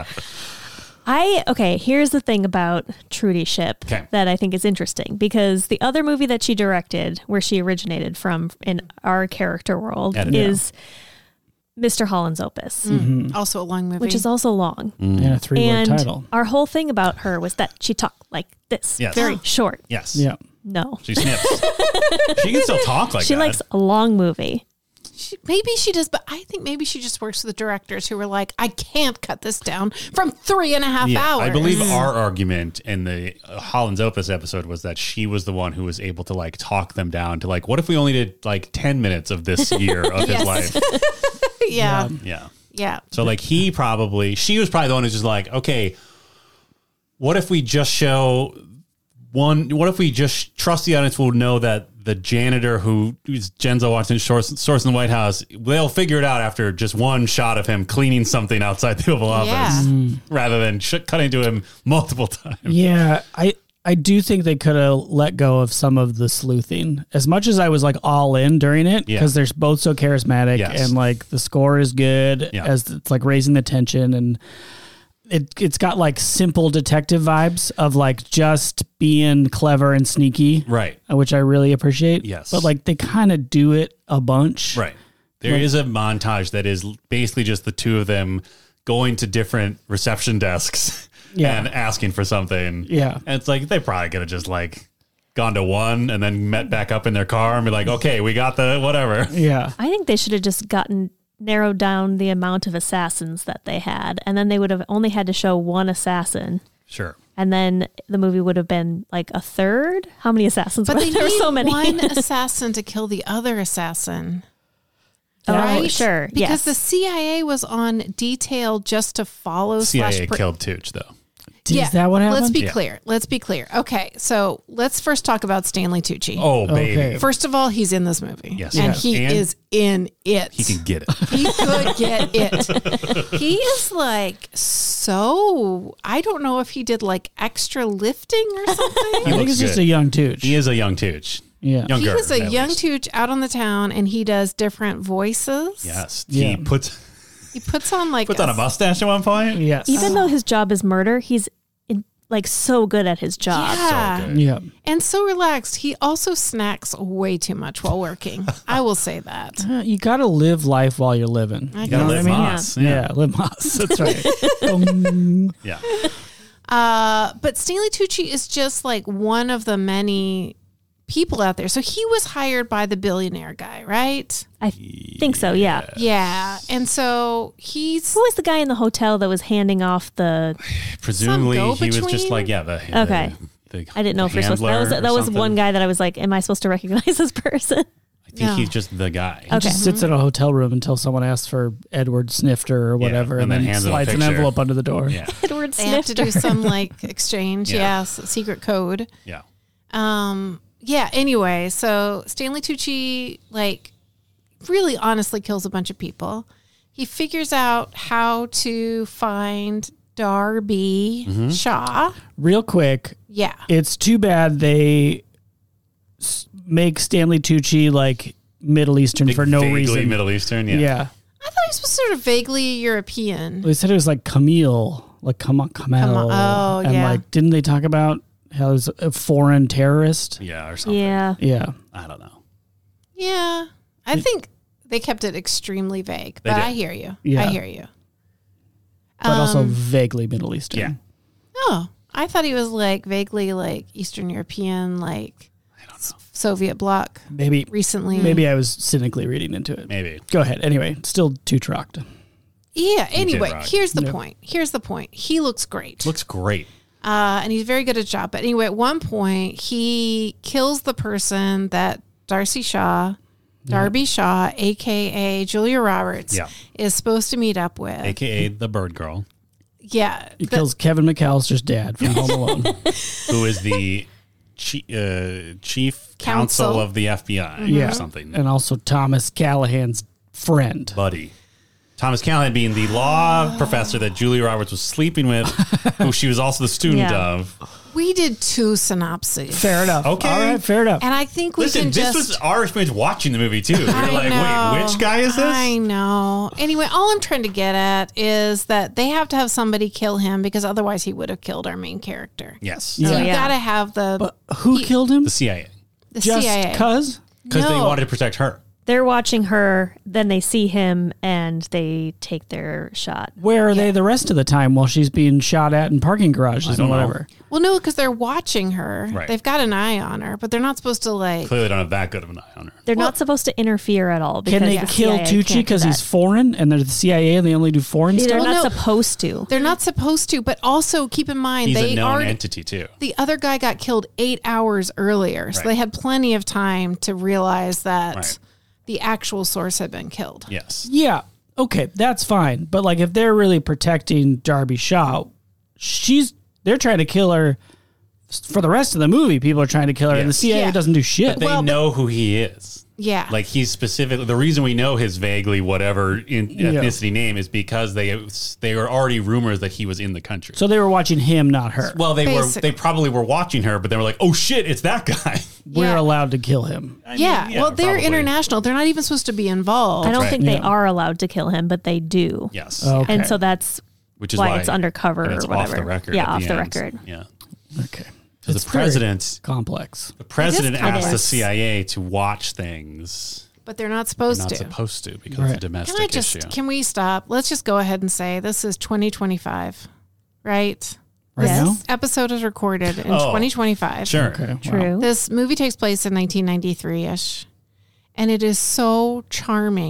I okay, here's the thing about Trudy Ship Okay. that I think is interesting because the other movie that she directed, where she originated from in our character world, Editor. is Mister Holland's Opus, Also a long movie. which is also long. And a three-word And title. our whole thing about her was that she talked like this, Yes. very short. Yes. Yeah. No, She snips. She can still talk like she that. likes a long movie. She, maybe she does, but I think maybe she just works with directors who were like, I can't cut this down from three and a half Yeah, hours. I believe our argument in the uh, Holland's Opus episode was that she was the one who was able to like talk them down to like, what if we only did like ten minutes of this year of his Yes. life? Yeah. Yeah. Yeah. So like he probably, she was probably the one who's just like, okay, what if we just show one, what if we just trust the audience will know that the janitor who is Denzel Washington's source, source in the White House, they'll figure it out after just one shot of him cleaning something outside the Oval Office Yeah. rather than sh- cutting to him multiple times. Yeah, I I do think they could have let go of some of the sleuthing. As much as I was like all in during it, Yeah. because they're both so charismatic Yes. and like the score is good Yeah. as it's like raising the tension and it it's got like simple detective vibes of like just being clever and sneaky, Right. which I really appreciate. Yes. But like they kind of do it a bunch. Right. There is a montage that is basically just the two of them going to different reception desks Yeah. and asking for something. Yeah. And it's like they probably could have just like gone to one and then met back up in their car and be like, okay, we got the whatever. Yeah. I think they should have just gotten narrowed down the amount of assassins that they had, and then they would have only had to show one assassin. Sure. And then the movie would have been like a third. How many assassins? But were they there? There were need so many. one assassin to kill the other assassin. Oh, Right? sure. Because Yes. the C I A was on detail just to follow C I A slash. Pre- killed Tooch, though. Is that what happened? Let's be Yeah. clear. Let's be clear. Okay, so let's first talk about Stanley Tucci. Oh, baby. Okay. First of all, he's in this movie. Yes. And Yeah. he And is in it. He can get it. He could get it. He is like so. I don't know if he did like extra lifting or something. I think looks it's just good. a young Tooch. He is a young Tooch. Yeah. He Younger, is a at young least. Tooch out on the town, and he does different voices. Yes. Yeah. He puts He puts on like puts on a mustache at one point. Yes. Even though his job is murder, he's in, like so good at his job. Yeah. So good. Yeah. And so relaxed. He also snacks way too much while working. I will say that. Uh, you got to live life while you're living. I You guess. know what I Live mean? Moss. Yeah. Yeah. Live Moss. That's right. Um, Yeah. Uh, but Stanley Tucci is just like one of the many people out there. So he was hired by the billionaire guy, right? I think so. Yeah. Yeah. And so he's Who was the guy in the hotel that was handing off the? Presumably, he was go-between? just like, yeah, the, Okay. the, the I didn't know if we're supposed. That was handler that or was something. one guy that I was like, am I supposed to recognize this person? I think No. he's just the guy. Okay. Just sits in a hotel room until someone asks for Edward Snifter or whatever, and and, then then, hands him a slides an picture. envelope under the door. Yeah. Edward they have to do Snifter. some like exchange. Yeah. Yes, secret code. Yeah. Um, yeah, anyway, so Stanley Tucci like really honestly kills a bunch of people. He figures out how to find Darby Mm-hmm. Shaw. Real quick, Yeah. it's too bad they s- make Stanley Tucci like Middle Eastern Big, for no vaguely reason. Middle Eastern. Yeah. yeah. I thought he was sort of vaguely European. They said it was like Camille, like Camille. Camille. oh, and yeah. like, didn't they talk about how he's a foreign terrorist? Yeah, or something. Yeah. Yeah. I don't know. Yeah. I think they kept it extremely vague, They but did. I hear you. Yeah. I hear you. But also Um, vaguely Middle Eastern. Yeah. Oh, I thought he was like vaguely like Eastern European, like S- Soviet bloc Maybe recently. maybe I was cynically reading into it. Maybe. Go ahead. Anyway, still too rocked. Yeah. did Anyway, rock. here's the Yeah. point. Here's the point. He looks great. Looks great. Uh, and he's very good at his job. But anyway, at one point, he kills the person that Darcy Shaw, Darby Shaw, A K A Julia Roberts, Yeah. is supposed to meet up with. A K A the Bird Girl, Yeah. He the- kills Kevin McAllister's dad from Home Alone. who is the chief, uh, chief counsel. Counsel. of the F B I yeah. or something. And also Thomas Callahan's friend. Buddy. Thomas Callahan being the law professor that Julia Roberts was sleeping with, who she was also the student Yeah. of. we did two synopses. Fair enough. Okay. All right, fair enough. And I think we Listen, can this just. was our experience watching the movie, too. We were I like, know. wait, which guy is this? I know. Anyway, all I'm trying to get at is that they have to have somebody kill him because otherwise he would have killed our main character. Yes. So Yeah. you Yeah. got to have the But who he- killed him? The C I A. the Just C I A. cuz? Because they No. wanted to protect her. They're watching her, then they see him, and they take their shot. Where are they the rest of the time while she's being shot at in parking garages don't and know. whatever? Well, no, because they're watching her. Right. They've got an eye on her, but they're not supposed to like. Clearly don't have that good of an eye on her. They're Well- not supposed to interfere at all. Because Can they the kill C I A Tucci can't do because he's that. foreign and they're the C I A and they only do foreign They're stuff? Well, not no. supposed to. They're not supposed to, but also keep in mind He's they a known are. entity, too. The other guy got killed eight hours earlier, so Right. they had plenty of time to realize that Right. the actual source had been killed. Yes. Yeah. Okay, that's fine. But like if they're really protecting Darby Shaw, she's they're trying to kill her for the rest of the movie. People are trying to kill her and the Yes. C I A Yeah. doesn't do shit. But they Well, but- know who he is. Yeah, Like he's specifically the reason we know his vaguely whatever in Yeah. ethnicity name is because they they were already rumors that he was in the country. so they were watching him, not her. well, they were Basic- they probably were watching her, but they were like, "Oh shit, it's that guy." We're Yeah. allowed to kill him. I mean, yeah. Well, they're probably. international. They're not even supposed to be involved. I don't right. think they Yeah. are allowed to kill him, but they do. Yes, Okay. And so that's which is why, why it's undercover and it's or whatever. off the record. Yeah, at off the end. record. Yeah, Okay. because It's the very president complex. the president It is asked the complex. C I A to watch things. but they're not They're supposed not to. supposed to because Right. it's a domestic Can I just? issue. Can we stop? Let's just go ahead and say this is twenty twenty-five, right? Right Yes. now? Episode is recorded in Oh, twenty twenty-five. Sure. Okay. wow. True. This movie takes place in nineteen ninety-three ish, and it is so charming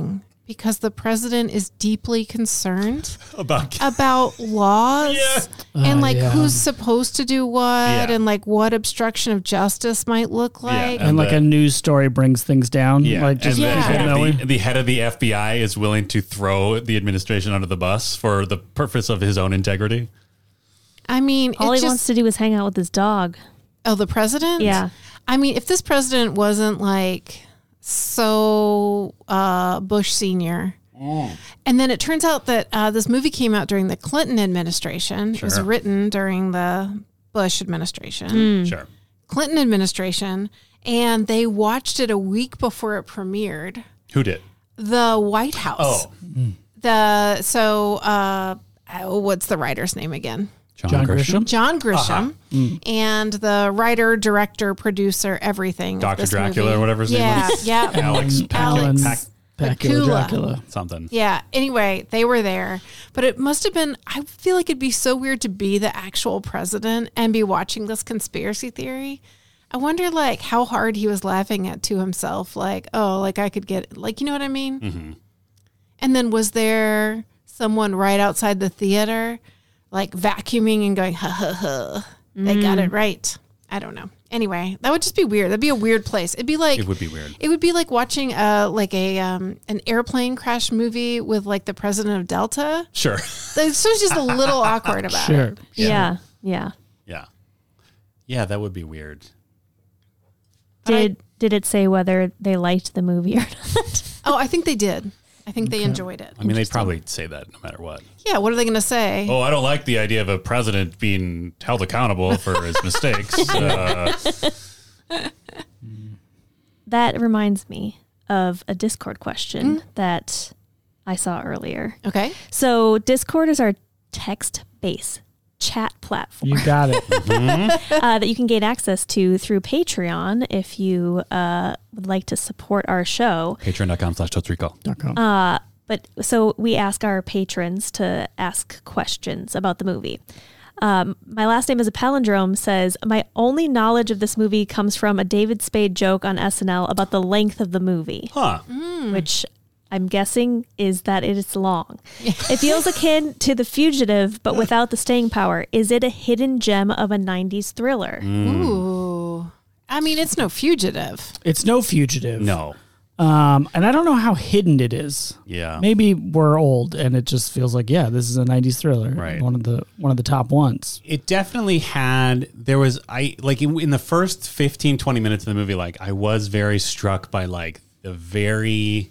because the president is deeply concerned About about laws Yeah. and Oh, like yeah. who's supposed to do what Yeah. and like what obstruction of justice might look like. And, And like the- a news story brings things down. yeah, Like just and the, Yeah. head people of knowing. the, the head of the F B I is willing to throw the administration under the bus for the purpose of his own integrity. I mean, All it he just, wants to do is hang out with his dog. oh, the president? Yeah. I mean, if this president wasn't like so uh, Bush Senior, and then it turns out that uh, this movie came out during the Clinton administration. It was Sure. written during the Bush administration, Sure. Clinton administration, and they watched it a week before it premiered. Who did? The White House. Oh, The so uh, oh, what's the writer's name again? John Grisham. John Grisham, and the writer, director, producer, everything. of Doctor this Dracula movie. or whatever his name yeah, was. Yeah, Alex Alan Alex Pac- Pacula Pacula. Dracula. something. Yeah. Anyway, they were there, but it must have been. I feel like it'd be so weird to be the actual president and be watching this conspiracy theory. I wonder, like, how hard he was laughing at to himself. Like, oh, like I could get, like, you know what I mean? Mm-hmm. And then was there someone right outside the theater, like vacuuming and going, ha ha ha? They got it right. I don't know. Anyway, that would just be weird. That'd be a weird place. It'd be like It would be weird. It would be like watching a like a um an airplane crash movie with like the president of Delta. Sure. Like, so it's just a little awkward about Sure. it. Yeah. Yeah. Yeah. Yeah, that would be weird. But I- Did did it say whether they liked the movie or not? Oh, I think they did. I think they enjoyed it. I mean, they'd probably say that no matter what. Yeah, what are they going to say? Oh, I don't like the idea of a president being held accountable for his mistakes. Uh, That reminds me of a Discord question that I saw earlier. Okay. So Discord is our text-based chat platform You got it. uh, that you can gain access to through Patreon if you uh, would like to support our show. Patreon.com slash Totes Recall. Dot com. Uh, but so we ask our patrons to ask questions about the movie. Um, my last name is a palindrome says, my only knowledge of this movie comes from a David Spade joke on S N L about the length of the movie, Huh. which I'm guessing is that it is long. It feels akin to The Fugitive, but without the staying power. Is it a hidden gem of a nineties thriller? Ooh. I mean, it's no fugitive. It's no fugitive. No. Um, and I don't know how hidden it is. Yeah. Maybe we're old and it just feels like, yeah, this is a nineties thriller. Right. One of the one of the top ones. It definitely had, there was, I like in, in the first fifteen, twenty minutes of the movie, like I was very struck by like the very,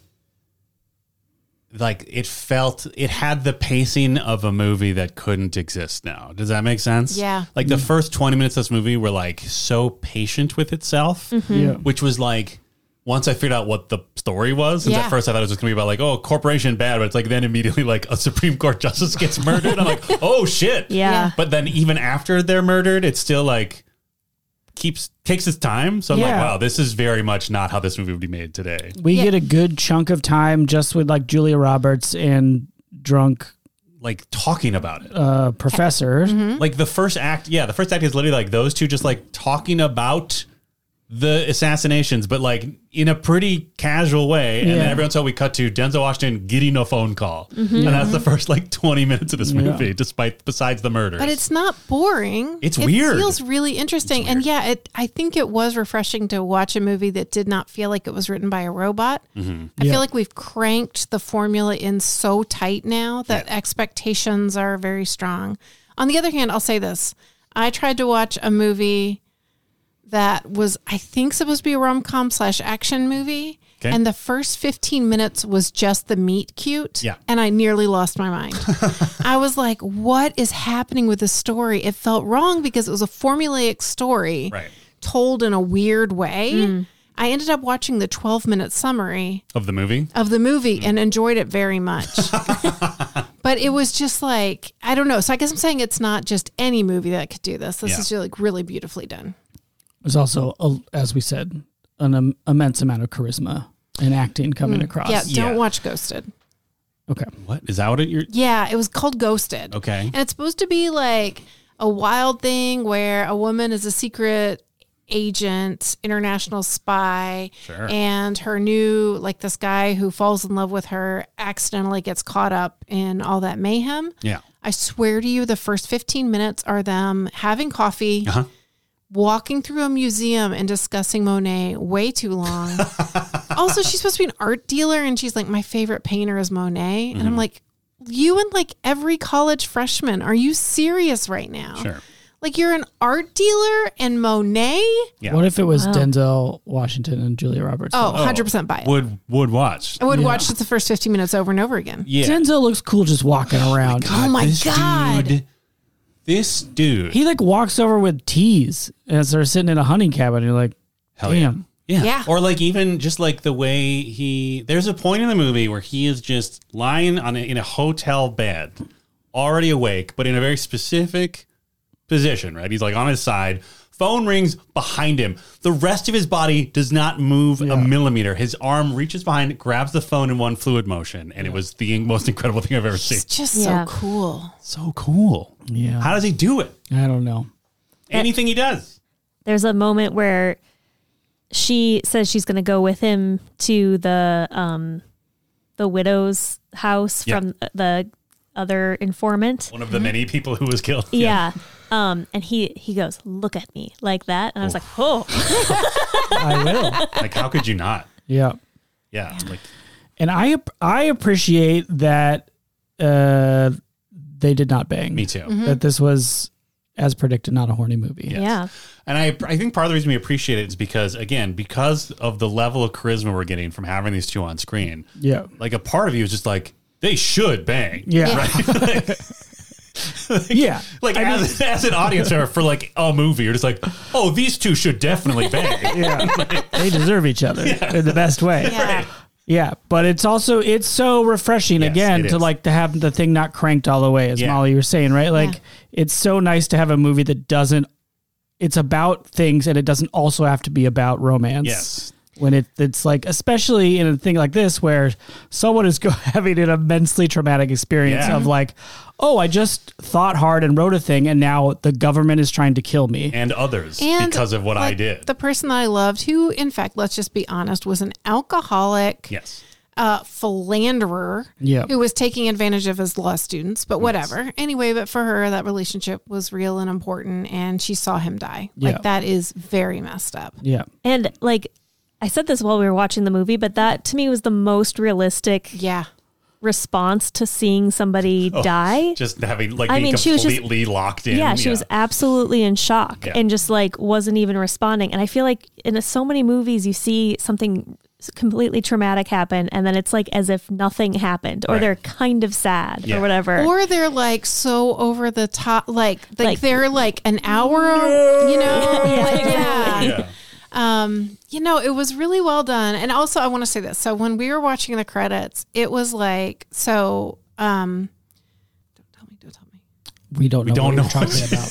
like it felt, it had the pacing of a movie that couldn't exist now. Does that make sense? Yeah. Like the first twenty minutes of this movie were like so patient with itself, Yeah. which was like, once I figured out what the story was, since Yeah. at first I thought it was just gonna be about like, oh, corporation bad, but it's like then immediately like a Supreme Court justice gets murdered. I'm like, oh shit. Yeah. Yeah. But then even after they're murdered, it's still like keeps takes its time. So I'm like, Yeah. wow, this is very much not how this movie would be made today. We Yeah. get a good chunk of time just with like Julia Roberts and drunk Like talking about it. uh, professor. Like the first act, yeah, the first act is literally like those two just like talking about the assassinations, but like in a pretty casual way. And then Yeah. every once in a while we cut to Denzel Washington getting a phone call. And that's the first like twenty minutes of this movie, despite besides the murders. But it's not boring. It's it weird. It feels really interesting. And yeah, it I think it was refreshing to watch a movie that did not feel like it was written by a robot. Mm-hmm. I Yeah. feel like we've cranked the formula in so tight now that expectations are very strong. On the other hand, I'll say this. I tried to watch a movie that was, I think, supposed to be a rom-com slash action movie. Okay. And the first fifteen minutes was just the meet cute. Yeah. And I nearly lost my mind. I was like, what is happening with this story? It felt wrong because it was a formulaic story Right. told in a weird way. I ended up watching the twelve minute summary Of the movie? of the movie and enjoyed it very much. But it was just like, I don't know. So I guess I'm saying it's not just any movie that could do this. This Yeah. is really, like really beautifully done. There's also, a, as we said, an um, immense amount of charisma and acting coming across. Yeah, don't Yeah. watch Ghosted. Okay. What? Is that what it, you're Yeah, it was called Ghosted. okay? And it's supposed to be like a wild thing where a woman is a secret agent, international spy, Sure. and her new, like this guy who falls in love with her accidentally gets caught up in all that mayhem. Yeah. I swear to you, the first fifteen minutes are them having coffee, Uh-huh. walking through a museum and discussing Monet way too long. Also, she's supposed to be an art dealer, and she's like, my favorite painter is Monet. And Mm-hmm. I'm like, you and like every college freshman, are you serious right now? Sure. Like you're an art dealer and Monet? Yeah. What if it was Wow. Denzel Washington and Julia Roberts? Oh, one hundred percent buy it. Would would watch. I would Yeah. watch just the first fifteen minutes over and over again. Yeah. Denzel looks cool just walking around. Oh my this God. Dude, this dude. He like walks over with teas as they're sitting in a hunting cabin. You're like, Hell damn. Yeah. Yeah. Or like even just like the way he there's a point in the movie where he is just lying on a, in a hotel bed, already awake, but in a very specific position, right? He's like on his side. Phone rings behind him. The rest of his body does not move a millimeter. His arm reaches behind, grabs the phone in one fluid motion, and it was the most incredible thing I've ever seen. It's just Yeah. so cool. So cool. Yeah. How does he do it? I don't know. Anything he does. There's a moment where she says she's going to go with him to the um the widow's house Yeah. from the other informant. One of the many people who was killed. Yeah. Um, and he he goes, look at me like that, and I was like, oh, I will. Like, how could you not? Yeah. Yeah. Like, And I I appreciate that uh, they did not bang. me too. That this was, as predicted, not a horny movie. Yes. yeah, And I, I think part of the reason we appreciate it is because, again, because of the level of charisma we're getting from having these two on screen, Yeah. like a part of you is just like, they should bang. Yeah. Right? Yeah. Like, as, as an audience member for like a movie, you're just like, oh, these two should definitely bang. Yeah. They deserve each other in the best way. Yeah. Yeah, but it's also it's so refreshing Yes, again it to is. like to have the thing not cranked all the way, as Yeah. Molly you were saying, right? Like Yeah. it's so nice to have a movie that doesn't. It's about things, and it doesn't also have to be about romance. Yes. When it it's like, especially in a thing like this, where someone is go, having an immensely traumatic experience Yeah. of like, oh, I just thought hard and wrote a thing, and now the government is trying to kill me. And others And because of what I like, did. The person that I loved, who, in fact, let's just be honest, was an alcoholic yes. uh, philanderer Yeah. who was taking advantage of his law students, but whatever. Anyway, but for her, that relationship was real and important, and she saw him die. Yeah. Like, that is very messed up. Yeah, and like I said this while we were watching the movie, but that to me was the most realistic Yeah. response to seeing somebody die. Just having like I being mean, she was just- completely locked in. Yeah, she was absolutely in shock Yeah. and just like wasn't even responding. And I feel like in so many movies, you see something completely traumatic happen, and then it's like as if nothing happened, or Right. they're kind of sad Yeah. or whatever. Or they're like so over the top, like, like, Like- they're like an hour, you know? Yeah, Like, yeah. Yeah. Um, you know, it was really well done. And also I want to say this. So when we were watching the credits, it was like, so, um, don't tell me, don't tell me. we don't know don't what know you're talking about.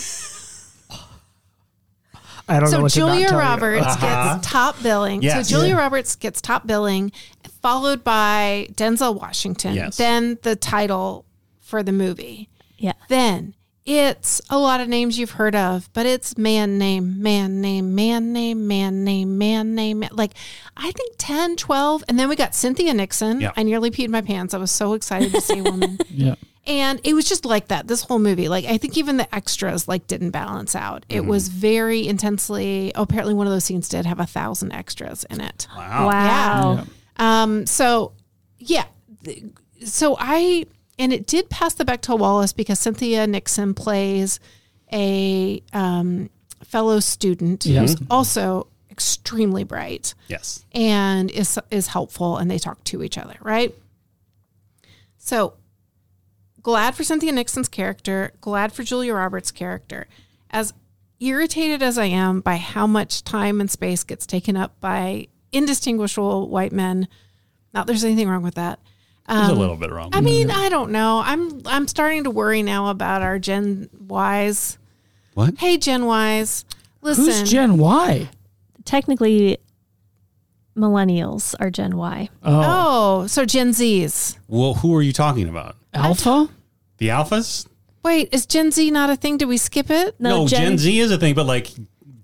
I don't know So what to not Julia tell you. Roberts Uh-huh. gets top billing. Yes. So Julia Yeah. Roberts gets top billing, followed by Denzel Washington. Yes. Then the title for the movie. yeah. Then it's a lot of names you've heard of, but it's man name, man name, man name, man name, man name. Like, I think ten, twelve. And then we got Cynthia Nixon. Yeah. I nearly peed my pants. I was so excited to see a woman. Yeah. And it was just like that, this whole movie. Like, I think even the extras, like, didn't balance out. It was very intensely, oh, apparently one of those scenes did have a thousand extras in it. Wow. Wow. Yeah. Um, so yeah, th- so I, and it did pass the Bechdel Wallace because Cynthia Nixon plays a um, fellow student Yes. who's also extremely bright Yes. and is is helpful, and they talk to each other, right? So glad for Cynthia Nixon's character, glad for Julia Roberts' character. As irritated as I am by how much time and space gets taken up by indistinguishable white men, not there's anything wrong with that. There's Um, a little bit wrong. I mean, I don't know. I'm I'm starting to worry now about our Gen Ys. What? Hey, Gen Ys, listen. Who's Gen Y? Technically, millennials are Gen Y. Oh, Oh, so Gen Zs. Well, who are you talking about? Alpha? The alphas? Wait, is Gen Z not a thing? Did we skip it? No, No, Gen, Gen- Z is a thing, but like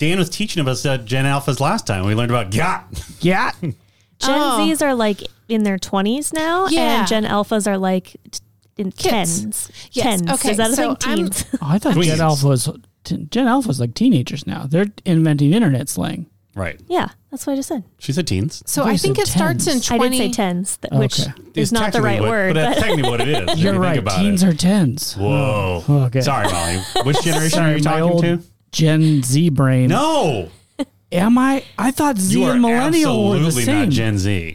Dan was teaching us uh, Gen Alphas last time. We learned about G A T. Yeah. Gen Oh. Zs are like in their twenties now, Yeah. and Gen Alphas are like t- in Kids. tens. Yes, Tens. okay, Is that a so thing? I'm- Teens. Oh, I thought Tweens. Gen Alpha was Gen Alpha was like teenagers now. They're inventing internet slang. Right. Yeah, that's what I just said. She said teens. So I I think think you it said starts in tens. I twenty. did say tens, th- which Okay. is not the technically right what- word. But that's But technically what it is. if You're you think right. about Teens it. are tens. Whoa. Oh, okay. Sorry, Molly. Which generation Sorry, are you my talking old to? Gen Z brain. No. Am I? I thought Z You are and millennial were the absolutely same. not Gen Z.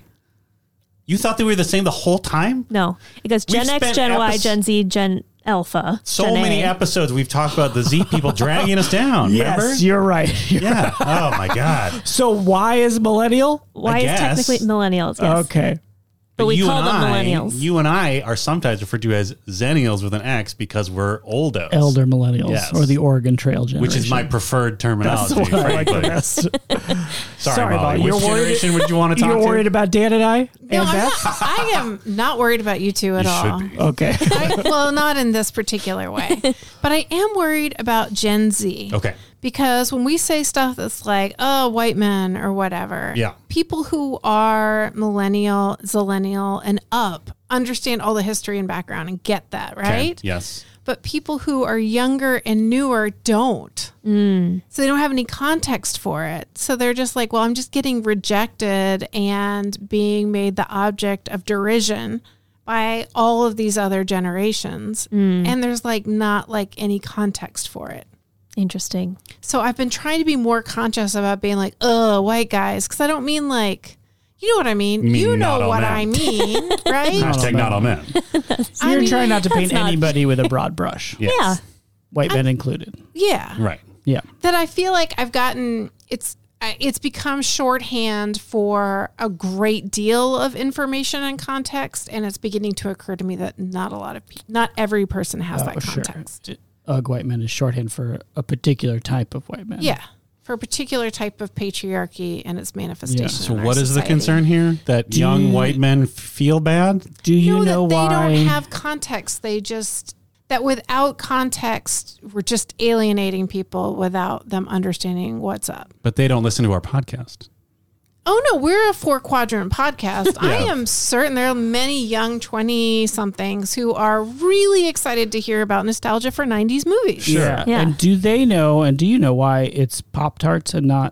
You thought they were the same the whole time? no, it goes We've Gen X, spent Gen Y, epis- Gen Z, Gen Alpha. So Gen many A. episodes we've talked about the Z people dragging us down. Yes, Remember? you're right. Yeah. Oh my God. So Y is millennial? Y I is guess. technically millennials. Yes. Okay. But we you call and them I, millennials. You and I are sometimes referred to as Zennials with an X because we're oldos. Elder millennials Yes. or the Oregon Trail generation. Which is my preferred That's terminology, the one I like the frankly. best. Sorry, Sorry, Molly. Molly. Which You're worried- generation would you want to talk You're to? worried about Dan and I? No, and I'm Beth? not, I am not worried about you two at You all. should be. Okay. I, well, not in this particular way, but I am worried about Gen Z. Okay. Because when we say stuff that's like, oh, white men or whatever, Yeah. people who are millennial, zillennial, and up understand all the history and background and get that, Okay. right? Yes. But people who are younger and newer don't. Mm. So they don't have any context for it. So they're just like, well, I'm just getting rejected and being made the object of derision by all of these other generations. Mm. And there's like not like any context for it. Interesting. So I've been trying to be more conscious about being like, oh, white guys. Because I don't mean like, you know what I mean? You mean You not know all what men. I mean, right? Hashtag not all men. So I you're mean, trying not to paint not- anybody with a broad brush, Yes. Yeah. white men included. Yeah. Right. Yeah. That I feel like I've gotten, it's, I- it's become shorthand for a great deal of information and context. And it's beginning to occur to me that not a lot of people, not every person has that Oh, sure. context. Ugh, white men is shorthand for a particular type of white man. Yeah. For a particular type of patriarchy and its manifestation. Yeah. So in our what is the society. concern here? That Do young you- white men feel bad? Do you No, know that why? they don't have context. They just that without context, we're just alienating people without them understanding what's up. But they don't listen to our podcast. Oh no, we're a four quadrant podcast. I Yeah. am certain there are many young twenty somethings who are really excited to hear about nostalgia for nineties movies. Sure. Yeah. Yeah. And do they know, and do you know why it's Pop Tarts and not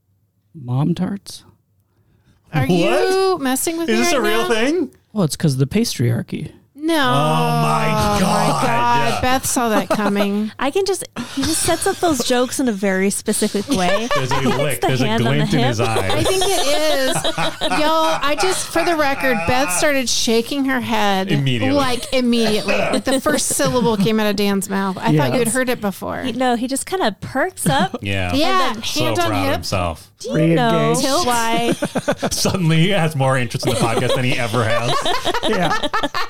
Mom Tarts? Are you messing with Is me this right a real now? thing? Well, it's because of the patriarchy. No. Oh my God. God. Beth saw that coming. I can just, he just sets up those jokes in a very specific way. There's a lick. the There's a hand on the glint in his hip. I eye. think it is. Y'all, I just, for the record, Beth started shaking her head. Immediately. Like immediately. Like the first syllable came out of Dan's mouth. I thought Yeah. you had heard it before. He- no, he just kind of perks up. Yeah. Yeah. So Hand proud on of hip. himself. Do you know Re-engaged. why? Suddenly he has more interest in the podcast than he ever has. Yeah.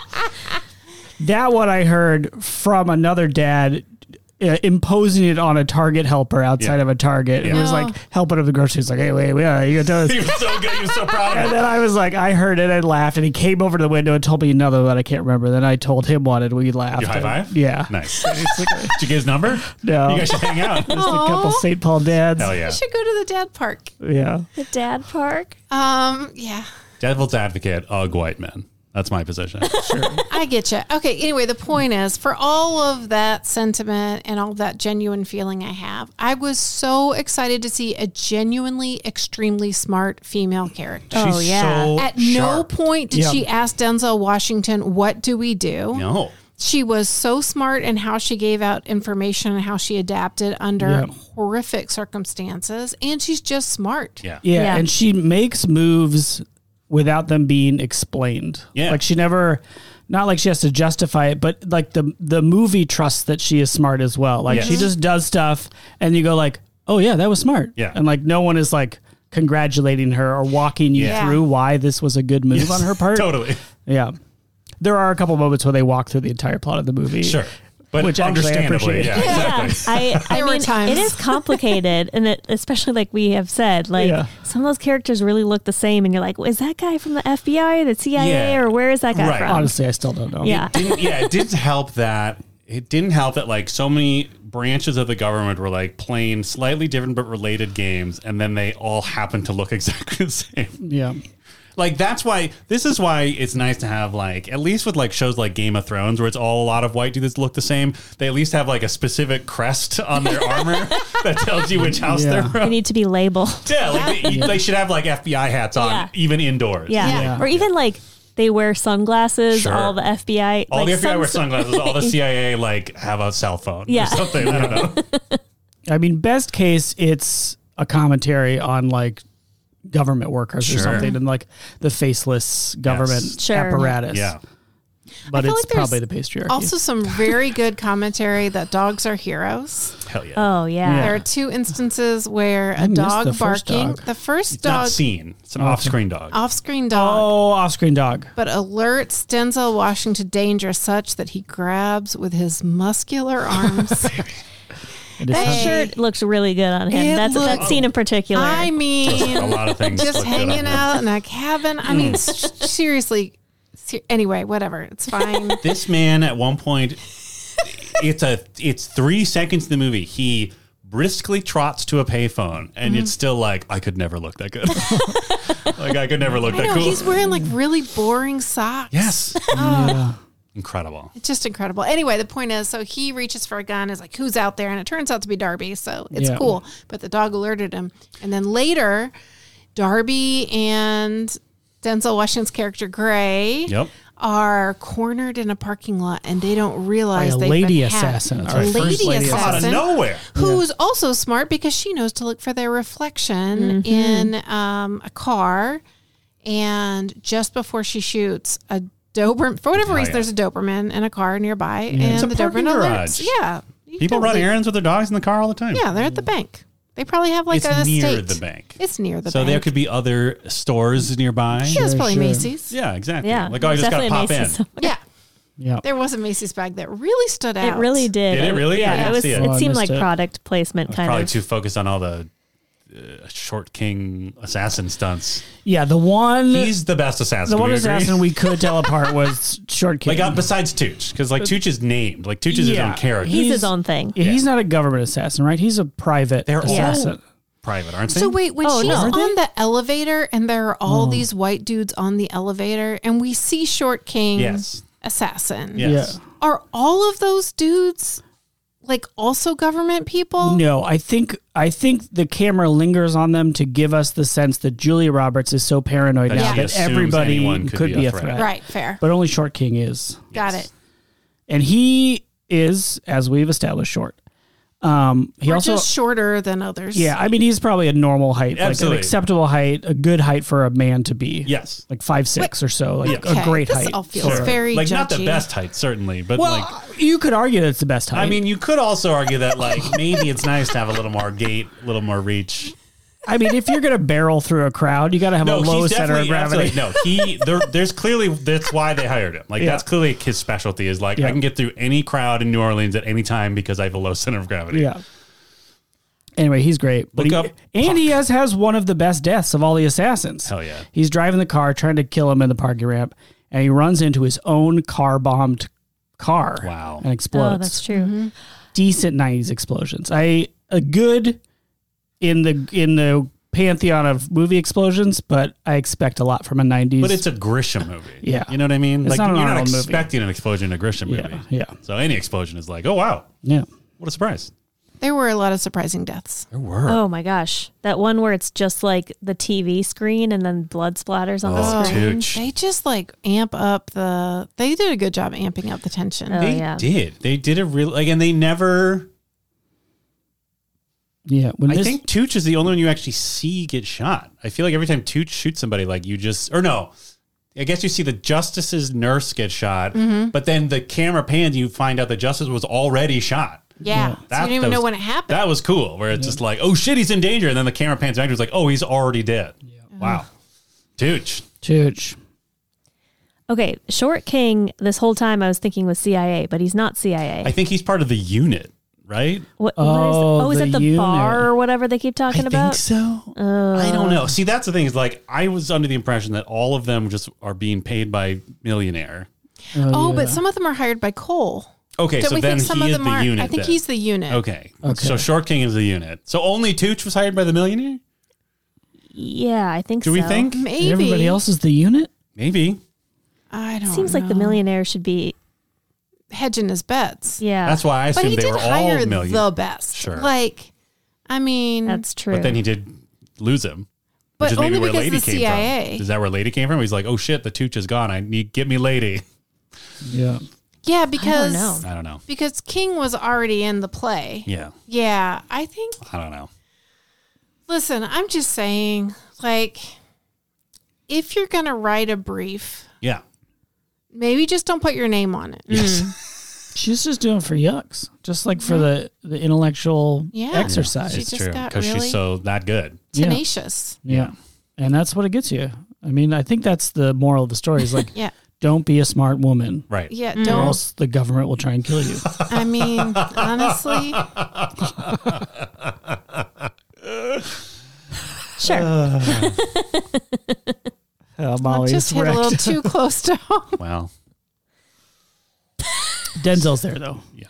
That one I heard from another dad uh, imposing it on a Target helper outside Yeah. of a Target. It Yeah. was No. like helping him the grocery. He's like, hey, wait, wait, you gotta do He this. was so good. He was so proud of And it. then I was like, I heard it and laughed. And he came over to the window and told me another that I can't remember. Then I told him one and we laughed. You high five? Yeah. Nice. Did you get his number? No. You guys should hang out. Just a couple Saint Paul dads. Hell yeah. You should go to the dad park. Yeah. The dad park. Um, yeah. Devil's advocate, ugh, white men. That's my position. I get you. Okay. Anyway, the point is, for all of that sentiment and all that genuine feeling I have, I was so excited to see a genuinely extremely smart female character. Oh, She's yeah. so At no sharp. point did Yeah. she ask Denzel Washington, what do we do? No. She was so smart in how she gave out information and how she adapted under Yeah. horrific circumstances. And she's just smart. Yeah. Yeah, Yeah. and she makes moves without them being explained. Yeah. Like she never, not like she has to justify it, but like the the movie trusts that she is smart as well. Like Yes. she just does stuff and you go like, oh yeah, that was smart. Yeah. And like no one is like congratulating her or walking you Yeah. through why this was a good move Yes, on her part. Totally. Yeah. There are a couple moments where they walk through the entire plot of the movie. Sure. But Which actually I understandably, appreciate. yeah, Yeah, exactly. I, I There were mean, times. it is complicated, and it, especially like we have said, like Yeah. some of those characters really look the same, and you're like, well, is that guy from the F B I or the C I A, Yeah. or where is that guy Right. from? Honestly, I still don't know. Yeah. Didn't, yeah, it did help that it didn't help that like so many branches of the government were like playing slightly different but related games, and then they all happened to look exactly the same. Yeah. Like that's why this is why it's nice to have like at least with like shows like Game of Thrones where it's all a lot of white dudes that look the same. They at least have like a specific crest on their armor that tells you which house Yeah. they're They from. need to be labeled. Yeah, like they, they should have like F B I hats on Yeah. even indoors. Yeah. Yeah. Or even like they wear sunglasses, Sure. all the F B I. All like the F B I some wear sort- sunglasses. All the C I A like have a cell phone Yeah. or something. I don't know. I mean, best case, it's a commentary on like government workers Sure. or something, and like the faceless government Yes. Sure. apparatus. Yeah. But I feel it's like there's probably the patriarchy. Also, some very good commentary that dogs are heroes. Hell yeah. Oh yeah. There are two instances where a missed dog the first barking, dog. the first It's dog, not seen. It's an Okay. off-screen dog. off-screen dog, oh, off-screen dog. but alerts Denzel Washington to danger such that he grabs with his muscular arms. It is That Hey. shirt looks really good on him. It That's that looks- scene in particular. I a mean, lot of things. just look good on hanging him. out in a cabin. I mean, s- seriously. Ser- anyway, whatever. It's fine. This man at one point, it's a it's three seconds in the movie. He briskly trots to a payphone, and Mm-hmm. it's still like I could never look that good. Like I could never look I that know cool. he's wearing like really boring socks. yes, Yeah. incredible. It's just incredible. Anyway, the point is, so he reaches for a gun, is like, who's out there? And it turns out to be Darby, so it's Yeah. cool. But the dog alerted him. And then later, Darby and Denzel Washington's character, Gray, Yep. are cornered in a parking lot, and they don't By realize a they've lady been hacked. assassin. A Our first lady lady Come out of assassin. nowhere. Who's also smart because she knows to look for their reflection in um, a car. And just before she shoots, a Doberman, for whatever Oh, reason, yeah. there's a Doberman in a car nearby. It's And a the parking Doberman garage. alerts. Yeah. You People run totally- errands with their dogs in the car all the time. Yeah, they're at the bank. They probably have like it's an near estate. the bank. It's near the so bank. there could be other stores nearby. Yeah, it's Sure, probably sure. Macy's. Yeah, exactly. yeah. Like, oh, I just got to Definitely pop in. Macy's. Yeah. Yeah. There was a Macy's bag that really stood out. It really did. Did it really? I Yeah, didn't it was. see it. It, Oh, I seemed missed like it. product placement kind Probably of. too focused on all the uh, short king assassin stunts. Yeah, the one He's the best assassin. the do one we agree? assassin we could tell apart was Short King. Like uh, besides Tooch, because like Tooch is named. Like Tooch is his Yeah. own character. He's, He's- his own thing. Yeah, he's not a government assassin, right? He's a private They're all- assassin. Private, aren't they? So wait, when Oh, she's no. Are on the elevator and there are all Oh. these white dudes on the elevator and we see Short King Yes. assassin. Yes. Are all of those dudes like also government people? No, I think I think the camera lingers on them to give us the sense that Julia Roberts is so paranoid That now she that assumes everybody anyone could, could be, a threat. Right, fair. But only Short King is. Got Yes. it. And he is, as we've established, short. Um, he Or also just shorter than others. yeah, I mean he's probably a normal height, like Absolutely. an acceptable height, a good height for a man to be. Yes. Like five six or so, like Okay, a great this height. all feels Sure. very like not the judgy. best height, certainly, but Well, like you could argue that it's the best height. I mean, you could also argue that like maybe it's nice to have a little more gait, a little more reach. I mean, if you're gonna barrel through a crowd, you got to have No, a low he's center of definitely gravity. absolutely- no. He there, there's clearly that's why they hired him. Like Yeah. that's clearly his specialty is like Yeah. I can get through any crowd in New Orleans at any time because I have a low center of gravity. Yeah. Anyway, he's great. But Look he, up and he has, has one of the best deaths of all the assassins. Hell yeah. He's driving the car, trying to kill him in the parking ramp, and he runs into his own car bombed car. Wow. And explodes. Oh, that's true. Decent nineties explosions. I a good in the in the pantheon of movie explosions, but I expect a lot from a nineties. But it's a Grisham movie. Yeah. You know what I mean? It's like not an you're not Arnold movie. expecting an explosion in a Grisham yeah, movie. yeah, So any explosion is like, oh wow, yeah. what a surprise. There were a lot of surprising deaths. There were. Oh my gosh, that one where it's just like the T V screen and then blood splatters on Oh, the screen. Tooch. They just like amp up the. They did a good job amping up the tension. Oh, They yeah. did. They did a real like, and they never. Yeah. When I this, think Tooch is the only one you actually see get shot. I feel like every time Tooch shoots somebody, like you just or no, I guess you see the Justice's nurse get shot, Mm-hmm. but then the camera pans, you find out the Justice was already shot. Yeah, so That- you didn't even that know was- when it happened. That was cool. Where it's just like, oh shit, he's in danger, and then the camera pans back to it's like, oh, he's already dead. Wow, Tooch. Chooch. Okay, Short King. This whole time I was thinking was C I A, but he's not C I A. I think he's part of the unit, right? What, Oh, what is, oh, is the it the unit. bar or whatever they keep talking I about? think so. I don't know. See, that's the thing is like I was under the impression that all of them just are being paid by Millionaire. oh, yeah. but some of them are hired by Cole. Okay, Don't so we then think some he of is them the are? unit. I think then. he's the unit. Okay. Okay. So Short King is the unit. So only Tooch was hired by the millionaire? Yeah, I think Do so. we think? Maybe. Everybody else is the unit? Maybe. I don't Seems know. like the millionaire should be. hedging his bets. Yeah, That's why I But he assumed they did were all hire million. the best. Sure. Like, I mean, that's true. But then he did lose him. but Which is maybe only where because Lady the came C I A. from. Is that where Lady came from? He's like, oh shit, the Tooch is gone. I need get me Lady. Yeah. Yeah, because know. I don't know. because King was already in the play. Yeah. Yeah, I think. I don't know. Listen, I'm just saying, like, if you're gonna write a brief, Yeah. maybe just don't put your name on it. Yes. She's just doing it for yucks, just like for the, the intellectual Yeah. exercise. She It's just true. got Because really she's so that good. Yeah. Tenacious. Yeah. And that's what it gets you. I mean, I think that's the moral of the story is like, Yeah. don't be a smart woman Right. Yeah. or Don't. else the government will try and kill you. I mean, honestly, sure. I'm I always just hit a little wrecked. too close to home. Well, Denzel's there though. yeah.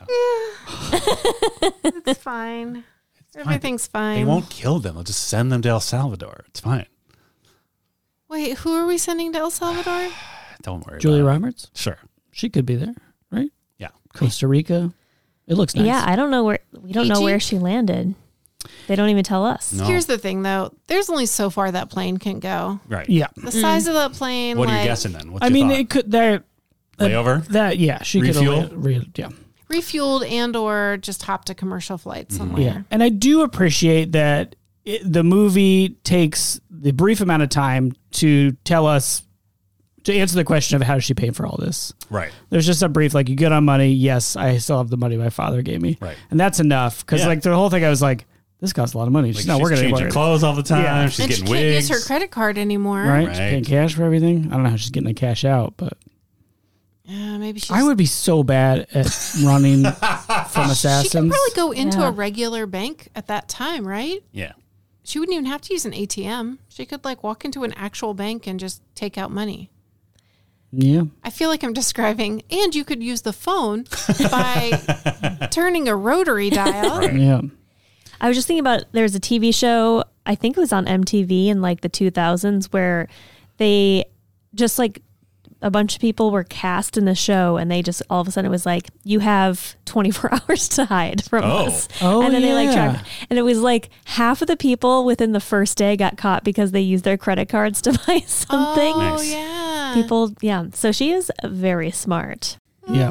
It's fine. Everything's fine. They won't kill them. They'll just send them to El Salvador. It's fine. Wait, who are we sending to El Salvador? Don't worry Julia about Roberts, it. Sure. she could be there, right? Yeah. Costa Rica. It looks nice. Yeah, I don't know where we don't know Fiji? where she landed. They don't even tell us. No. Here's the thing, though. There's only so far that plane can go. Right. Yeah. The size of that plane. What are like, you guessing then? What's I your mean, thought? it could there. Layover? That yeah, she Refuel? could re, yeah. Refueled and or just hopped a commercial flight somewhere. Yeah, and I do appreciate that it, the movie takes the brief amount of time to tell us to answer the question of how does she pay for all this. Right. There's just a brief like you get on money. Yes, I still have the money my father gave me. Right. and that's enough because Yeah. like the whole thing I was like, this costs a lot of money. She's Like, not working changing anymore. clothes all the time. Yeah. She's And she getting can't wigs. use her credit card anymore. Right? Right. She's getting cash for everything. I don't know how she's getting the cash out, but Yeah, maybe she's. I would be so bad at running from She could assassins. probably go into Yeah. a regular bank at that time, right? Yeah. She wouldn't even have to use an A T M. She could like walk into an actual bank and just take out money. Yeah. I feel like I'm describing, and you could use the phone by turning a rotary dial. Right. Yeah. I was just thinking about there's a T V show, I think it was on M T V in like the two thousands, where they just like a bunch of people were cast in the show and they just all of a sudden it was like, you have twenty-four hours to hide from Oh. us. Oh, and then they like yeah. tracked, and it was like half of the people within the first day got caught because they used their credit cards to buy something. Oh Nice. yeah. People, yeah. So she is very smart. Yeah.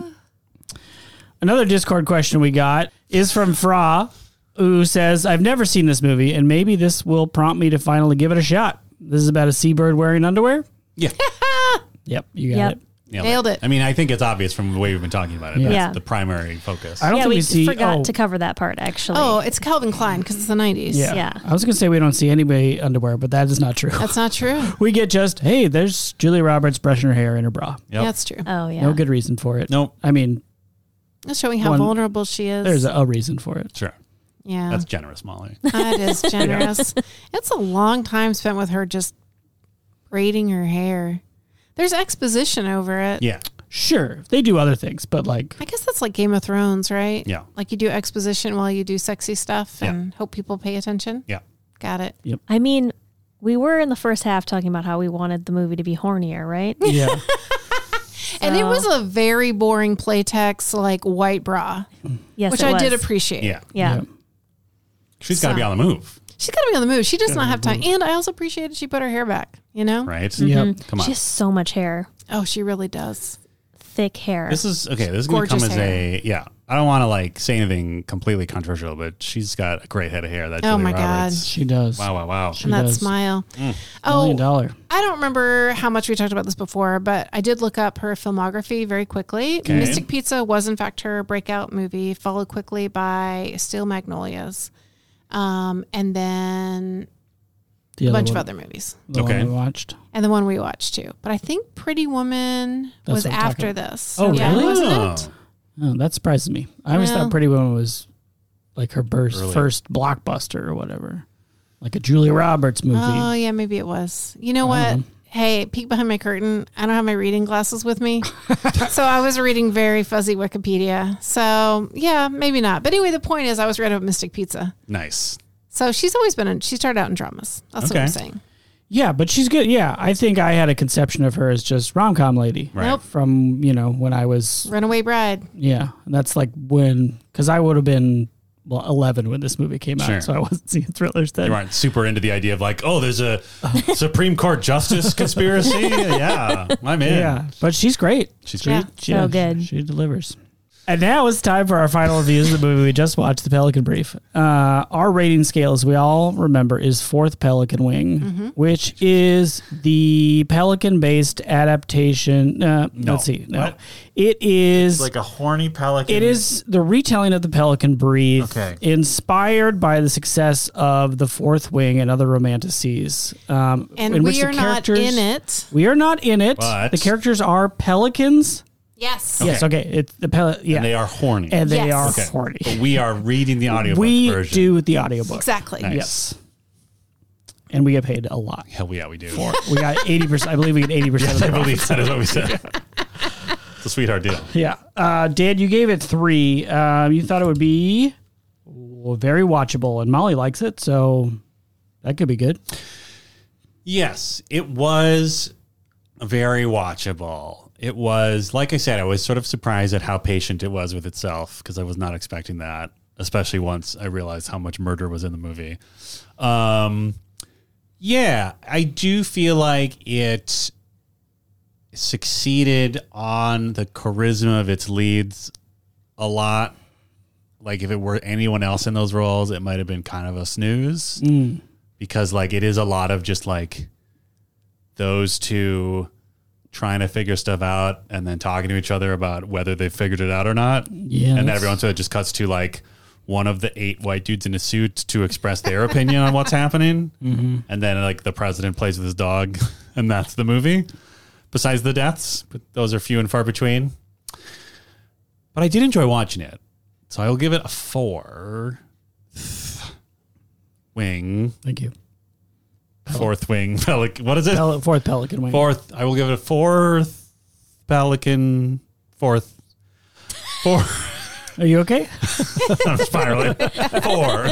Another Discord question we got is from Fra, who says, I've never seen this movie, and maybe this will prompt me to finally give it a shot. This is about a seabird wearing underwear? Yeah. Yep, you got Yep. it. Nailed it. I mean, I think it's obvious from the way we've been talking about it. Yeah. That's Yeah. the primary focus. I don't yeah, think we we see. forgot oh, to cover that part actually. Oh, it's Calvin Klein because it's the nineties. yeah. yeah. I was going to say we don't see anybody underwear, but that is not true. That's not true. We get just, hey, there's Julia Roberts brushing her hair in her bra. Yep. That's true. Oh yeah. No good reason for it. Nope. I mean, That's showing how One- vulnerable she is. there's a, a reason for it. Sure. yeah. That's generous, Molly. That is generous. It's a long time spent with her just braiding her hair. There's exposition over it. Yeah. Sure, they do other things, but like, I guess that's like Game of Thrones, right? Yeah. Like you do exposition while you do sexy stuff Yeah. and hope people pay attention. Yeah. Got it. I mean, we were in the first half talking about how we wanted the movie to be hornier, right? yeah. And it So- was a very boring playtext, like white bra, Yes, which it I did was. appreciate. Yeah. Yeah. She's got to So- be on the move. She's got to be on the move. She does not have time. And I also appreciated she put her hair back, you know? Right? Yep. Come on. She has so much hair, Oh, she really does. thick hair. This is okay. This is going to Gorgeous come as a yeah. I don't want to like say anything completely controversial, but she's got a great head of hair. That Oh Julia my God. Roberts. She does. Wow! Wow! Wow! She And that does. smile. Million Oh, dollar. I don't remember how much we talked about this before, but I did look up her filmography very quickly. Okay. Mystic Pizza was, in fact, her breakout movie, followed quickly by Steel Magnolias, um, and then The a other bunch one, of other movies, the Okay. one we watched. and the one we watched too. But I think Pretty Woman That's was what I'm after talking- this. Oh, yeah, really? Wasn't Oh. it? Oh, that surprises me. I always Well- thought Pretty Woman was like her burst, Early. first blockbuster or whatever, like a Julia Roberts movie. Oh, yeah, maybe it was. You know I what? don't know. Hey, peek behind my curtain. I don't have my reading glasses with me. So I was reading very fuzzy Wikipedia. So yeah, maybe not. But anyway, the point is I was reading about Mystic Pizza. Nice. So she's always been in, she started out in dramas. That's Okay. what I'm saying. Yeah, but she's good. Yeah, I think I had a conception of her as just rom-com lady. Right. Nope. From, you know, when I was, Runaway Bride. yeah, that's like when, because I would have been, well, eleven when this movie came out, Sure. so I wasn't seeing thrillers then. You aren't super into the idea of like, oh, there's a Supreme Court justice conspiracy. Yeah, I'm in. Yeah, but she's great. She's She, great. So yeah, good. She delivers. And now it's time for our final reviews of the movie we just watched, The Pelican Brief. Uh, our rating scale, as we all remember, is Fourth Pelican Wing, Mm-hmm. which is the Pelican-based adaptation. Uh, No. Let's see. No, What? it is. Like a horny pelican. It is the retelling of The Pelican Brief, Okay. inspired by the success of The Fourth Wing and Other Romanticides. Um, And in which we the are not characters- in it. We are not in it. But- the characters are pelicans. Yes. Okay. Yes, okay. It's the pel- yeah. And they are horny. And they Yes. are Okay. horny. But we are reading the audiobook We version. do the audiobook. Exactly. Nice. Yes. And we get paid a lot. Hell yeah, we do. We got eighty percent. I believe we get eighty percent of I the believe that is what we said. It's a sweetheart deal. Yeah. Uh, Dan, you gave it three. Uh, you thought it would be well, very watchable, and Molly likes it, so that could be good. Yes, it was very watchable. It was, like I said, I was sort of surprised at how patient it was with itself because I was not expecting that, especially once I realized how much murder was in the movie. Um, yeah, I do feel like it succeeded on the charisma of its leads a lot. Like if it were anyone else in those roles, it might have been kind of a snooze because like it is a lot of just like those two trying to figure stuff out and then talking to each other about whether they figured it out or not. Yeah, And then that's- every once in a while it just cuts to like one of the eight white dudes in a suit to express their opinion on what's happening. Mm-hmm. And then like the president plays with his dog and that's the movie. Besides the deaths, but those are few and far between. But I did enjoy watching it. So I will give it a four. Wing. Thank you. Fourth wing. Pelican. What is it? Pel- fourth Pelican Wing. Fourth. I will give it a fourth pelican. Fourth. Four. Are you okay? I'm spiraling. Four.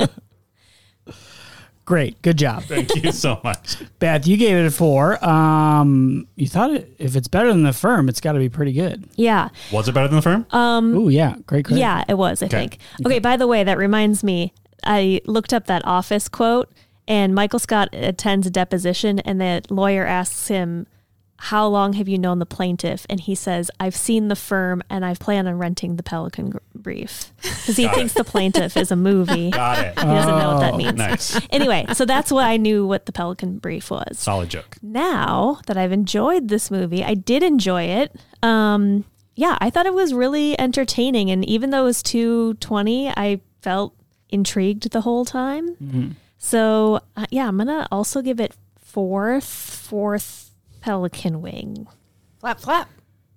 Great. Good job. Thank you so much. Beth, you gave it a four. Um, you thought it, if it's better than The Firm, it's got to be pretty good. Yeah. Was it better than the firm? Ooh, yeah. Great, great. Yeah, it was, I Okay. think. Okay, by the way, that reminds me, I looked up that Office quote, and Michael Scott attends a deposition, and the lawyer asks him, how long have you known the plaintiff? And he says, I've seen The Firm, and I've planned on renting the Pelican Gr- Brief. Because he Got thinks the plaintiff is a movie. Got it. He doesn't know what that Oh, means. Nice. Anyway, so that's why I knew what the Pelican Brief was. Solid joke. Now that I've enjoyed this movie, I did enjoy it. Um, yeah, I thought it was really entertaining. And even though it was two twenty, I felt intrigued the whole time. So, uh, yeah, I'm going to also give it fourth, fourth Pelican Wing. Flap, flap.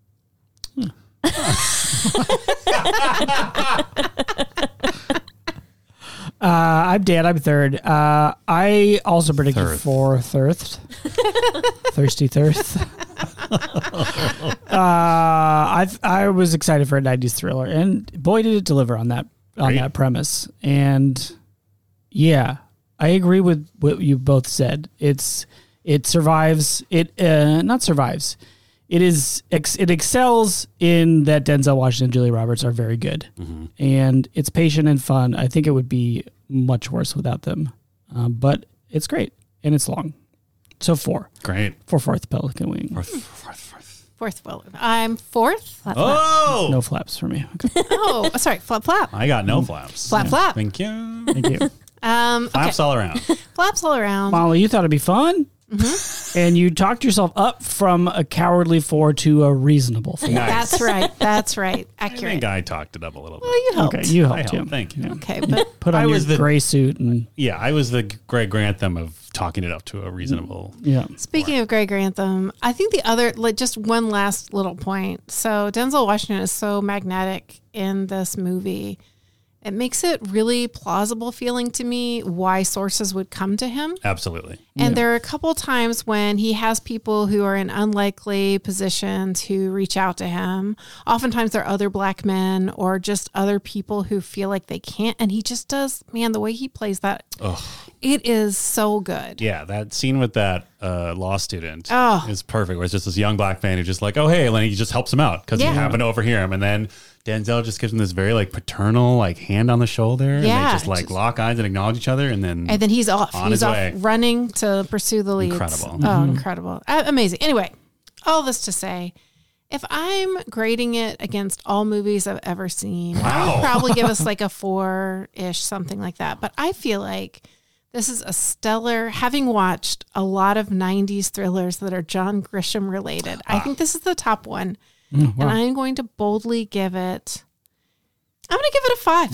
Uh, I'm Dan. I'm third. Uh, I also predicted Third. for thirst. Thirsty thirst. uh, I I was excited for a nineties thriller, and boy, did it deliver on that on Great. that premise. And yeah, I agree with what you both said. It's it survives. It uh, not survives. It is ex- it excels in that Denzel Washington and Julia Roberts are very good, and it's patient and fun. I think it would be much worse without them, um, but it's great and it's long. So four Great. for Fourth Pelican Wing. Fourth, fourth, fourth. Fourth. Well, I'm fourth. Flap, flap. Oh! No flaps for me. Okay, Oh, sorry. Flap, flap. I got no flaps. Flap, flap. Thank you. thank you, Um, okay. Flaps all around. Flaps all around. Molly. You thought it'd be fun, and you talked yourself up from a cowardly four to a reasonable four. Nice. That's right. That's right. I Accurate. think I talked it up a little bit. Well, you helped. Okay, you I helped helped. him. Thank you. Yeah. Okay, but Put on I your was the- gray suit and Yeah, I was the Greg Grantham of talking it up to a reasonable. yeah. speaking of Greg Grantham, I think the other, like, just one last little point. So Denzel Washington is so magnetic in this movie, it makes it really plausible feeling to me why sources would come to him. Absolutely. And there are a couple times when he has people who are in unlikely positions who reach out to him. Oftentimes they're other black men or just other people who feel like they can't. And he just does, man, the way he plays that, Ugh. it is so good. Yeah, that scene with that uh, law student Oh. is perfect. Where it's just this young black man who's just like, oh, hey, and he just helps him out because Yeah. he happened to overhear him. And then Denzel just gives him this very like paternal like hand on the shoulder. And Yeah, they just like just- lock eyes and acknowledge each other. And then, And then he's off. On he's his off way. running to pursue the leads. Incredible. Oh, incredible. Uh, amazing. Anyway, all this to say, if I'm grading it against all movies I've ever seen, I Wow. would probably give us like a four-ish, something like that. But I feel like this is a stellar, having watched a lot of nineties thrillers that are John Grisham related, I think this is the top one. Mm, wow. And I'm going to boldly give it, I'm going to give it a five.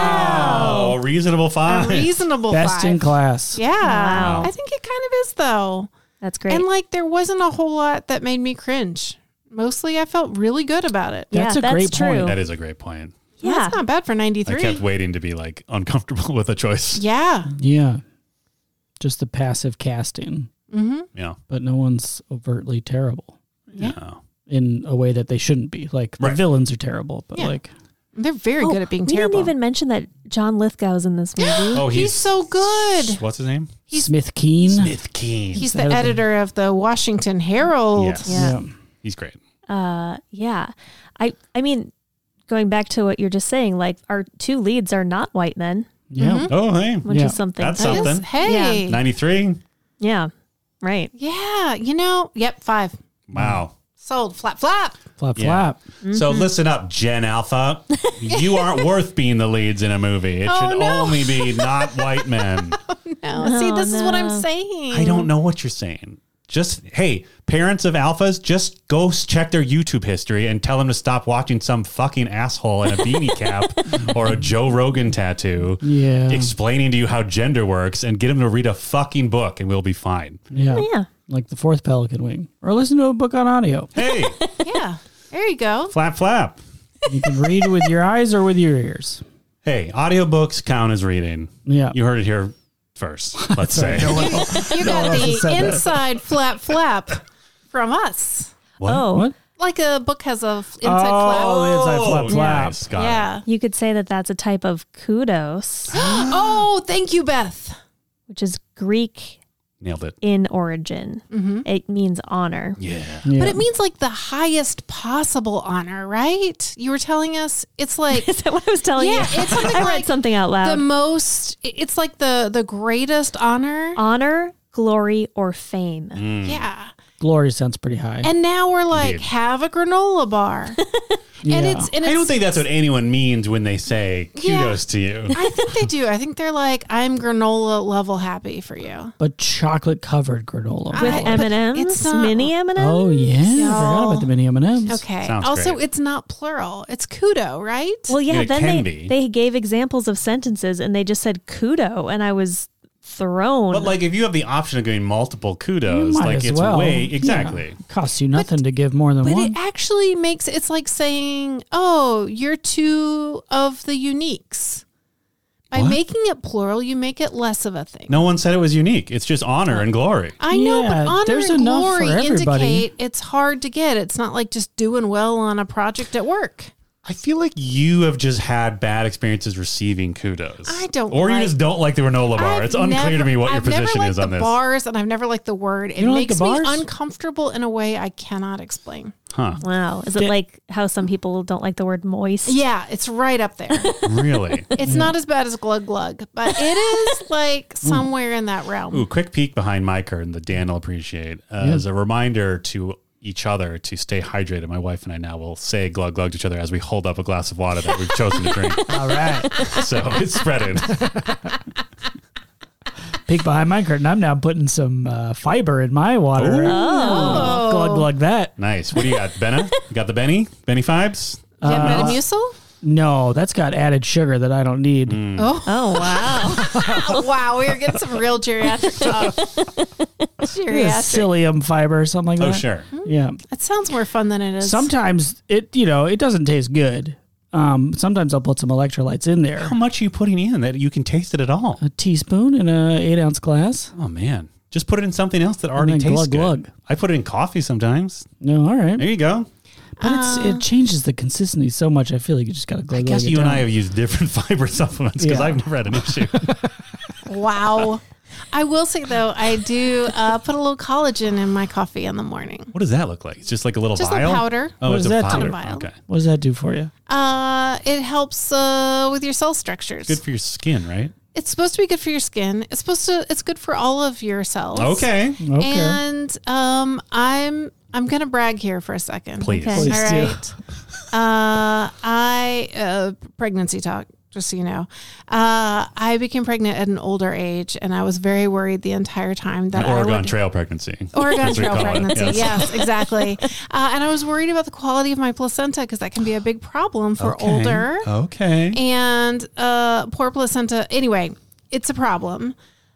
wow, a reasonable A five. reasonable Best five. in class. Yeah. Wow. I think it kind of is, though. That's great. And like, there wasn't a whole lot that made me cringe. Mostly, I felt really good about it. yeah, That's a that's great true. point. That is a great point. Yeah, Yeah. that's not bad for I ninety-three. kept waiting to be like uncomfortable with a choice. Yeah. Yeah. Just the passive casting, Mm-hmm. Yeah. but no one's overtly terrible Yeah. Yeah. in a way that they shouldn't be. Like the Right. villains are terrible, but Yeah. like They're very Oh, good at being we terrible. didn't even mention that John Lithgow's in this movie. Oh, he's, so good. What's his name? He's- Smith Keen. Smith Keen. He's That the is a- editor of the Washington Herald. Yes. Yeah. He's great. Uh, yeah. I I mean, going back to what you're just saying, like our two leads are not white men, Yeah. Oh, hey. which Yeah. is something. That's That is- something. hey. ninety-three. Yeah. Right. Yeah. You know, yep, five. Wow. Sold. Flap, flap. Flap Yeah. flap. So listen up, Gen Alpha. You aren't worth being the leads in a movie. It Oh, should no. only be not white men. No. See, Oh, this is what I'm no. saying. I don't know what you're saying. Just, hey, parents of alphas, just go s- check their YouTube history and tell them to stop watching some fucking asshole in a beanie cap or a Joe Rogan tattoo Yeah. explaining to you how gender works and get them to read a fucking book and we'll be fine. Yeah. Yeah. Like the fourth Pelican Wing. Or listen to a book on audio. Hey, Yeah. There you go. flap, flap. You can read with your eyes or with your ears. Hey, audiobooks count as reading. Yeah. You heard it here first, let's say. You, you got else has the said that. inside flap, flap from us. What? Oh, What? Like a book has a f- inside Oh, the inside flap Oh, flap. nice. Got it. flap. Yeah. you could say that that's a type of kudos, Oh, thank you, Beth. which is Greek Nailed it. in origin. It means honor. Yeah. Yeah. But it means like the highest possible honor, right? You were telling us it's like Is that what I was telling Yeah, you? it's something I read like something out the loud. most. It's like the the greatest honor. Honor, glory, or fame. Yeah. Glory sounds pretty high. And now we're like, Indeed. have a granola bar, yeah. and it's and it's. I don't think that's what anyone means when they say Yeah. kudos to you. I think they do. I think they're like, I'm granola level happy for you. but chocolate covered granola. I- With but M and M's, it's not- mini M and M's. Oh yeah, I forgot Y'all. about the mini M and M's. Okay. Sounds also, great. it's not plural. It's kudo, right? Well, yeah. Yeah, it then can they be. they gave examples of sentences, and they just said kudo, and I was thrown. But like, if you have the option of giving multiple You kudos, might like as it's well. way Yeah. exactly. Costs you nothing to give more than But one. it actually makes it's like saying, "Oh, you're two of the uniques." By What? making it plural, you make it less of a thing. No one said it was unique. It's just honor and glory. I know, Yeah, but honor there's and enough for glory everybody. indicate it's hard to get. It's not like just doing well on a project at work. I feel like you have just had bad experiences receiving kudos. I don't Or you like- just don't like the granola bar. I've It's unclear never- to me what your I've never position liked is on the this. bars, and I've never liked the word. It don't like makes the me bars? uncomfortable in a way I cannot explain. Huh. wow, is it Did- like how some people don't like the word moist? Yeah, it's right up there. Really? It's not as bad as glug glug, but it is like somewhere in that realm. Ooh, quick peek behind my curtain that Dan will appreciate. Uh, Yeah. As a reminder to each other to stay hydrated, my wife and I now will say glug glug to each other as we hold up a glass of water that we've chosen to drink. All right. So it's spreading. Peek behind my curtain. I'm now putting some uh, fiber in my water. Oh. Glug glug that. Nice. What do you got, Benna? You got the Benny? Benny Fibes? Do you have Uh, Metamucil? No, that's got added sugar that I don't need. Oh. Oh wow. wow, we are getting some real geriatric talk. Geriatric. Psyllium fiber or something like Oh, that. sure. Yeah. That sounds more fun than it is. Sometimes it, you know, it doesn't taste good, Um, sometimes I'll put some electrolytes in there. How much are you putting in that you can taste it at all? A teaspoon in a eight ounce glass. Oh man, just put it in something else that already then tastes glug, good. glug. I put it in coffee sometimes. No, all right. There you go. But it's, it changes the consistency so much. I feel like you just got to glug, I guess glug it you and down. I have used different fiber supplements because Yeah. I've never had an issue. Wow. I will say though, I do uh, put a little collagen in my coffee in the morning. What does that look like? It's just like a little Just a vial? powder. Oh, What it's does a that powder. do? Vial. Okay. What does that do for you? Uh, it helps uh, with your cell structures. Good for your skin, right? It's supposed to be good for your skin. It's supposed to. It's good for all of your cells. Okay. Okay. And um, I'm I'm gonna brag here for a second. Please. Okay. Please All do. right. uh, I uh, pregnancy talk. Just so you know, uh, I became pregnant at an older age, and I was very worried the entire time that An Oregon I would. Trail pregnancy. Oregon That's what we Trail call it. pregnancy, Yes. yes, exactly. Uh, and I was worried about the quality of my placenta because that can be a big problem for Okay. older Okay. and uh, poor placenta. Anyway, it's a problem.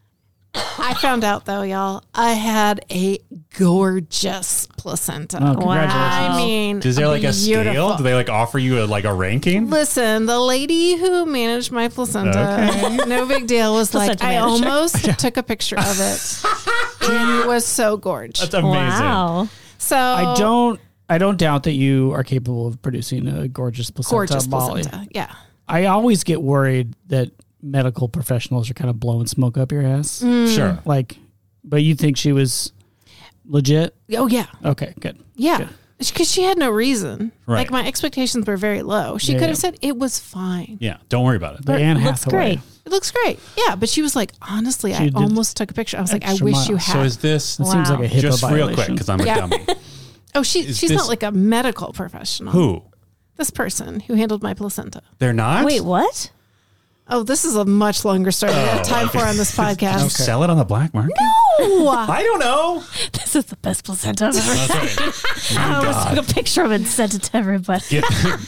I found out though, y'all, I had a gorgeous placenta. Oh, congratulations. I mean, Is there like a scale? beautiful. Do they like offer you a, like a ranking? Listen, the lady who managed my placenta, Okay. no big deal, was like, Placenta I manager. almost took a picture of it. It was so gorgeous. That's amazing. Wow. So I don't. I don't doubt that you are capable of producing a gorgeous placenta, gorgeous Molly. placenta. Yeah. I always get worried that medical professionals are kind of blowing smoke up your ass. Mm. Sure. Like, but you think she was legit? Oh yeah. Okay, good. Yeah. Good. Because she had no reason. Right. Like my expectations were very low. She Yeah, could yeah. have said it was fine. Yeah. Don't worry about it. The Anne Looks Hathaway. great. It looks great. Yeah, but she was like, honestly, She I did almost took a picture. I was like, I extra wish you miles. had. So is this That seems Wow. like a HIPAA just violation. real quick because I'm a Yeah. dummy? oh, she is she's this- not like a medical professional. Who? This person who handled my placenta. They're not? Wait, what? Oh, this is a much longer story. I have time for on this Did you podcast. sell it on the black market? No. I don't know. This is the best placenta I've ever That's right. I almost took a picture of it and sent it to everybody. Get,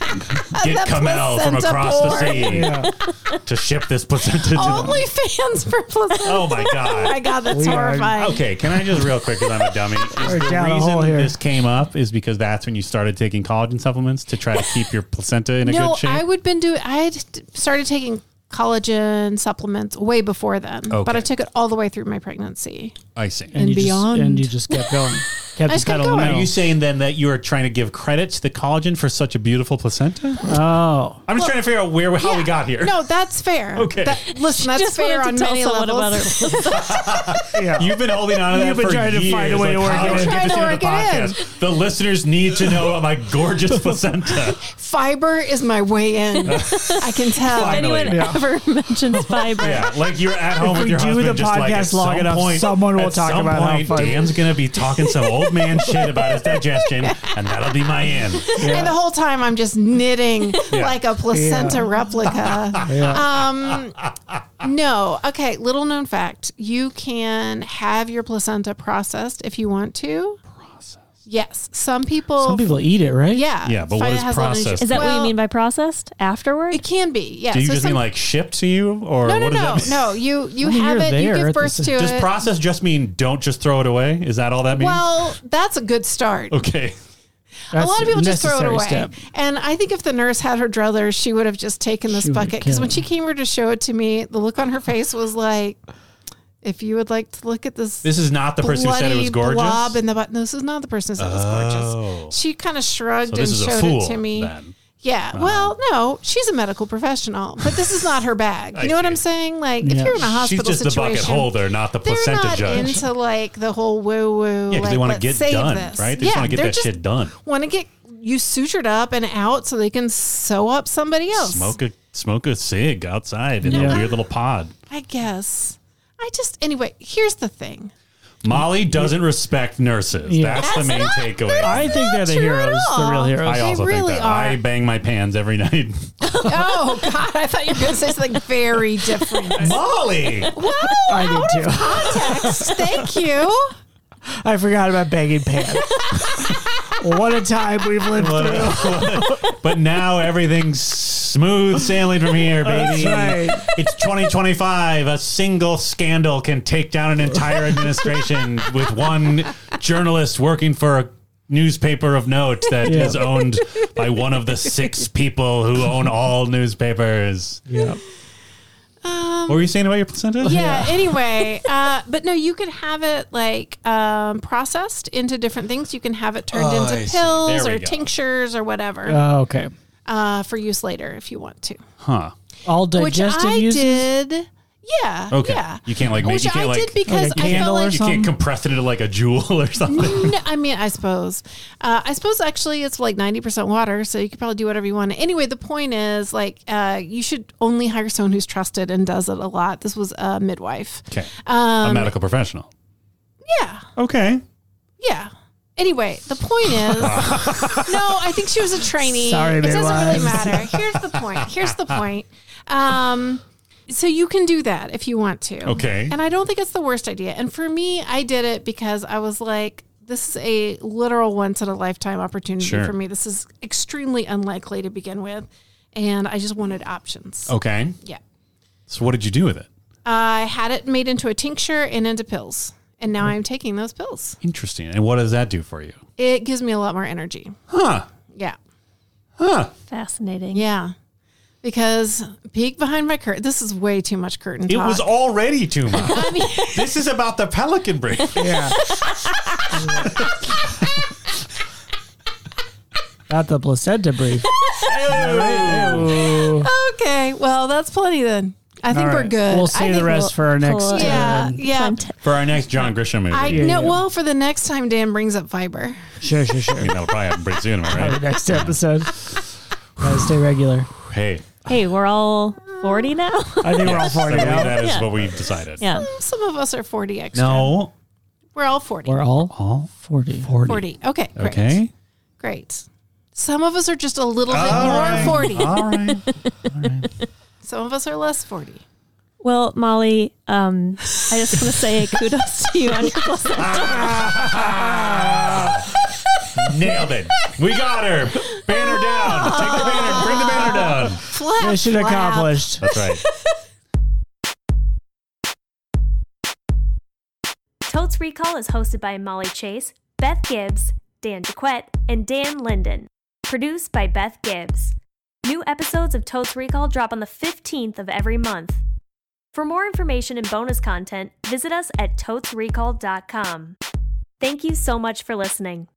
get Kamel from placenta across the porn. sea Yeah. to ship this placenta to Only fans for placenta. Oh my Oh my God. God, that's We are- horrifying. Okay, can I just real quick because I'm a dummy? Is We're the down a hole reason here. this came up is because that's when you started taking collagen supplements to try to keep your placenta in a No, good shape? I would been doing. I had started taking collagen supplements way before then, but Okay. I took it all the way through my pregnancy. I see. And you beyond. Just, and you just kept going. Kept I the just kept pedal to the going. Are metal. you saying then that you are trying to give credit to the collagen for such a beautiful placenta? Oh. I'm just trying to figure out where how we Yeah. got here. No, that's fair. Okay. That- listen, that's Just fair wanted on to tell many someone levels. about her. Yeah. You've been holding on to that You've been for trying to years. find a way to like, work how it do I in. get Trying this to into work the it in. podcast? The listeners need to know about my gorgeous placenta. Fiber is my way in. I can tell. If Finally. anyone Yeah. ever mentions fiber, Yeah, like you're at home If with we your do husband. the just like, podcast at long some enough, point, someone will at talk some about how point, fun- Dan's gonna be talking some old man shit about his digestion, and that'll be my end. And the whole time I'm just knitting Yeah. like a placenta Yeah. replica. Yeah. Um, no. Okay. Little known fact: you can have your placenta processed if you want to. Processed. Yes. Some people. Some people eat it, right? Yeah. Yeah, but what find is it has a lot of processed? nutrition. is that what Well, you mean by processed? Afterward? It can be. Yeah. Do you So just some- mean like shipped to you, or No, no, what does no, that mean? no. You you I mean, have you're it. You there give at birth the- to Does it. process just mean don't just throw it away? Is that all that means? Well, that's a good start. okay. That's a lot of people just throw it necessary away. step. And I think if the nurse had her druthers, she would have just taken this She would have bucket. Because when killed. she came over to show it to me, the look on her face was like, if you would like to look at this, This is not the person who said it was bloody gorgeous. blob in the butt. No, this is not the person who said it was Oh. gorgeous. She kind of shrugged So this and is a showed fool it to me. then. Yeah. Well, no, she's a medical professional, but this is not her bag. You I know what see. I'm saying? Like, if Yeah. you're in a She's hospital just the situation, bucket holder, not the they're placenta not judge. into like the whole woo woo. Yeah, because like, they want to let's get save done, this. right? They yeah, just want to get they're that just shit done. Want to get you sutured up and out so they can sew up somebody else. Smoke a smoke a cig outside in Yeah. a weird little pod. I guess. I just anyway. Here's the thing. Molly doesn't respect nurses. Yeah. That's, the That's main not- takeaway. I think they're the true at heroes, the all. real heroes. I They also really think that. are. I bang my pans every night. Oh God! I thought you were going to say something very different. Molly! Whoa! I out did of too. context. Thank you. I forgot about banging pants. What a time we've lived through. But now everything's smooth sailing from here, baby. That's right. It's twenty twenty-five. A single scandal can take down an entire administration with one journalist working for a newspaper of note that Yeah. is owned by one of the six people who own all newspapers. Yeah. Um, What were you saying about your placenta? yeah. Anyway, uh, but no, you could have it like um, processed into different things. You can have it turned Oh, into I see. pills There we or go. tinctures or whatever Oh, okay. uh, for use later if you want to. Huh. All Which digestive I uses. did. Yeah. Okay. Yeah. You can't like make Which you can't I like did because Like a I candle felt or like you something? can't compress it into like a jewel or something. No, I mean, I suppose. Uh, I suppose actually it's like ninety percent water, so you could probably do whatever you want. Anyway, the point is, like, uh, you should only hire someone who's trusted and does it a lot. This was a midwife. Okay. Um, a medical professional. Yeah. Okay. Yeah. Anyway, the point is, no, I think she was a trainee. Sorry, it doesn't really midwives. matter. Here's the point. Here's the point. Um, so you can do that if you want to. Okay. And I don't think it's the worst idea. And for me, I did it because I was like, this is a literal once in a lifetime opportunity Sure. for me. This is extremely unlikely to begin with. And I just wanted options. Okay. Yeah. So what did you do with it? I had it made into a tincture and into pills. And now I'm taking those pills. Interesting. And what does that do for you? It gives me a lot more energy. Huh. Yeah. Huh. Fascinating. Yeah. Because peek behind my curtain. This is way too much curtain It talk. was already too much. I mean, This is about the pelican brief. Yeah. Not the placenta brief. Ew. okay. Well, that's plenty then. I think All we're right. good. We'll I save think the rest we'll- for our next. Cool. Yeah. um, Yeah. Fun t- For our next John Grisham movie. I Yeah, know. yeah. Well, for the next time Dan brings up fiber. Sure, sure, sure. I mean, that'll probably happen pretty soon, am I Our right? next episode. Gotta stay regular. Hey, Hey, we're all forty now. I think we're all I forty believe now. that is Yeah. what we've decided. Yeah. Some of us are forty extra. No. We're all forty. We're all All forty. forty. forty. Okay. Great. Okay. Great. Some of us are just a little bit All more right. forty. All right. Some of us are less forty. Well, Molly, um, I just want to say kudos to you on your placenta. Nailed it. We got her. Banner down. Take the banner. Bring the banner down. Flap, Mission flap. accomplished. That's right. Totes Recall is hosted by Molly Chase, Beth Gibbs, Dan Jaquette, and Dan Linden. Produced by Beth Gibbs. New episodes of Totes Recall drop on the fifteenth of every month. For more information and bonus content, visit us at totes recall dot com. Thank you so much for listening.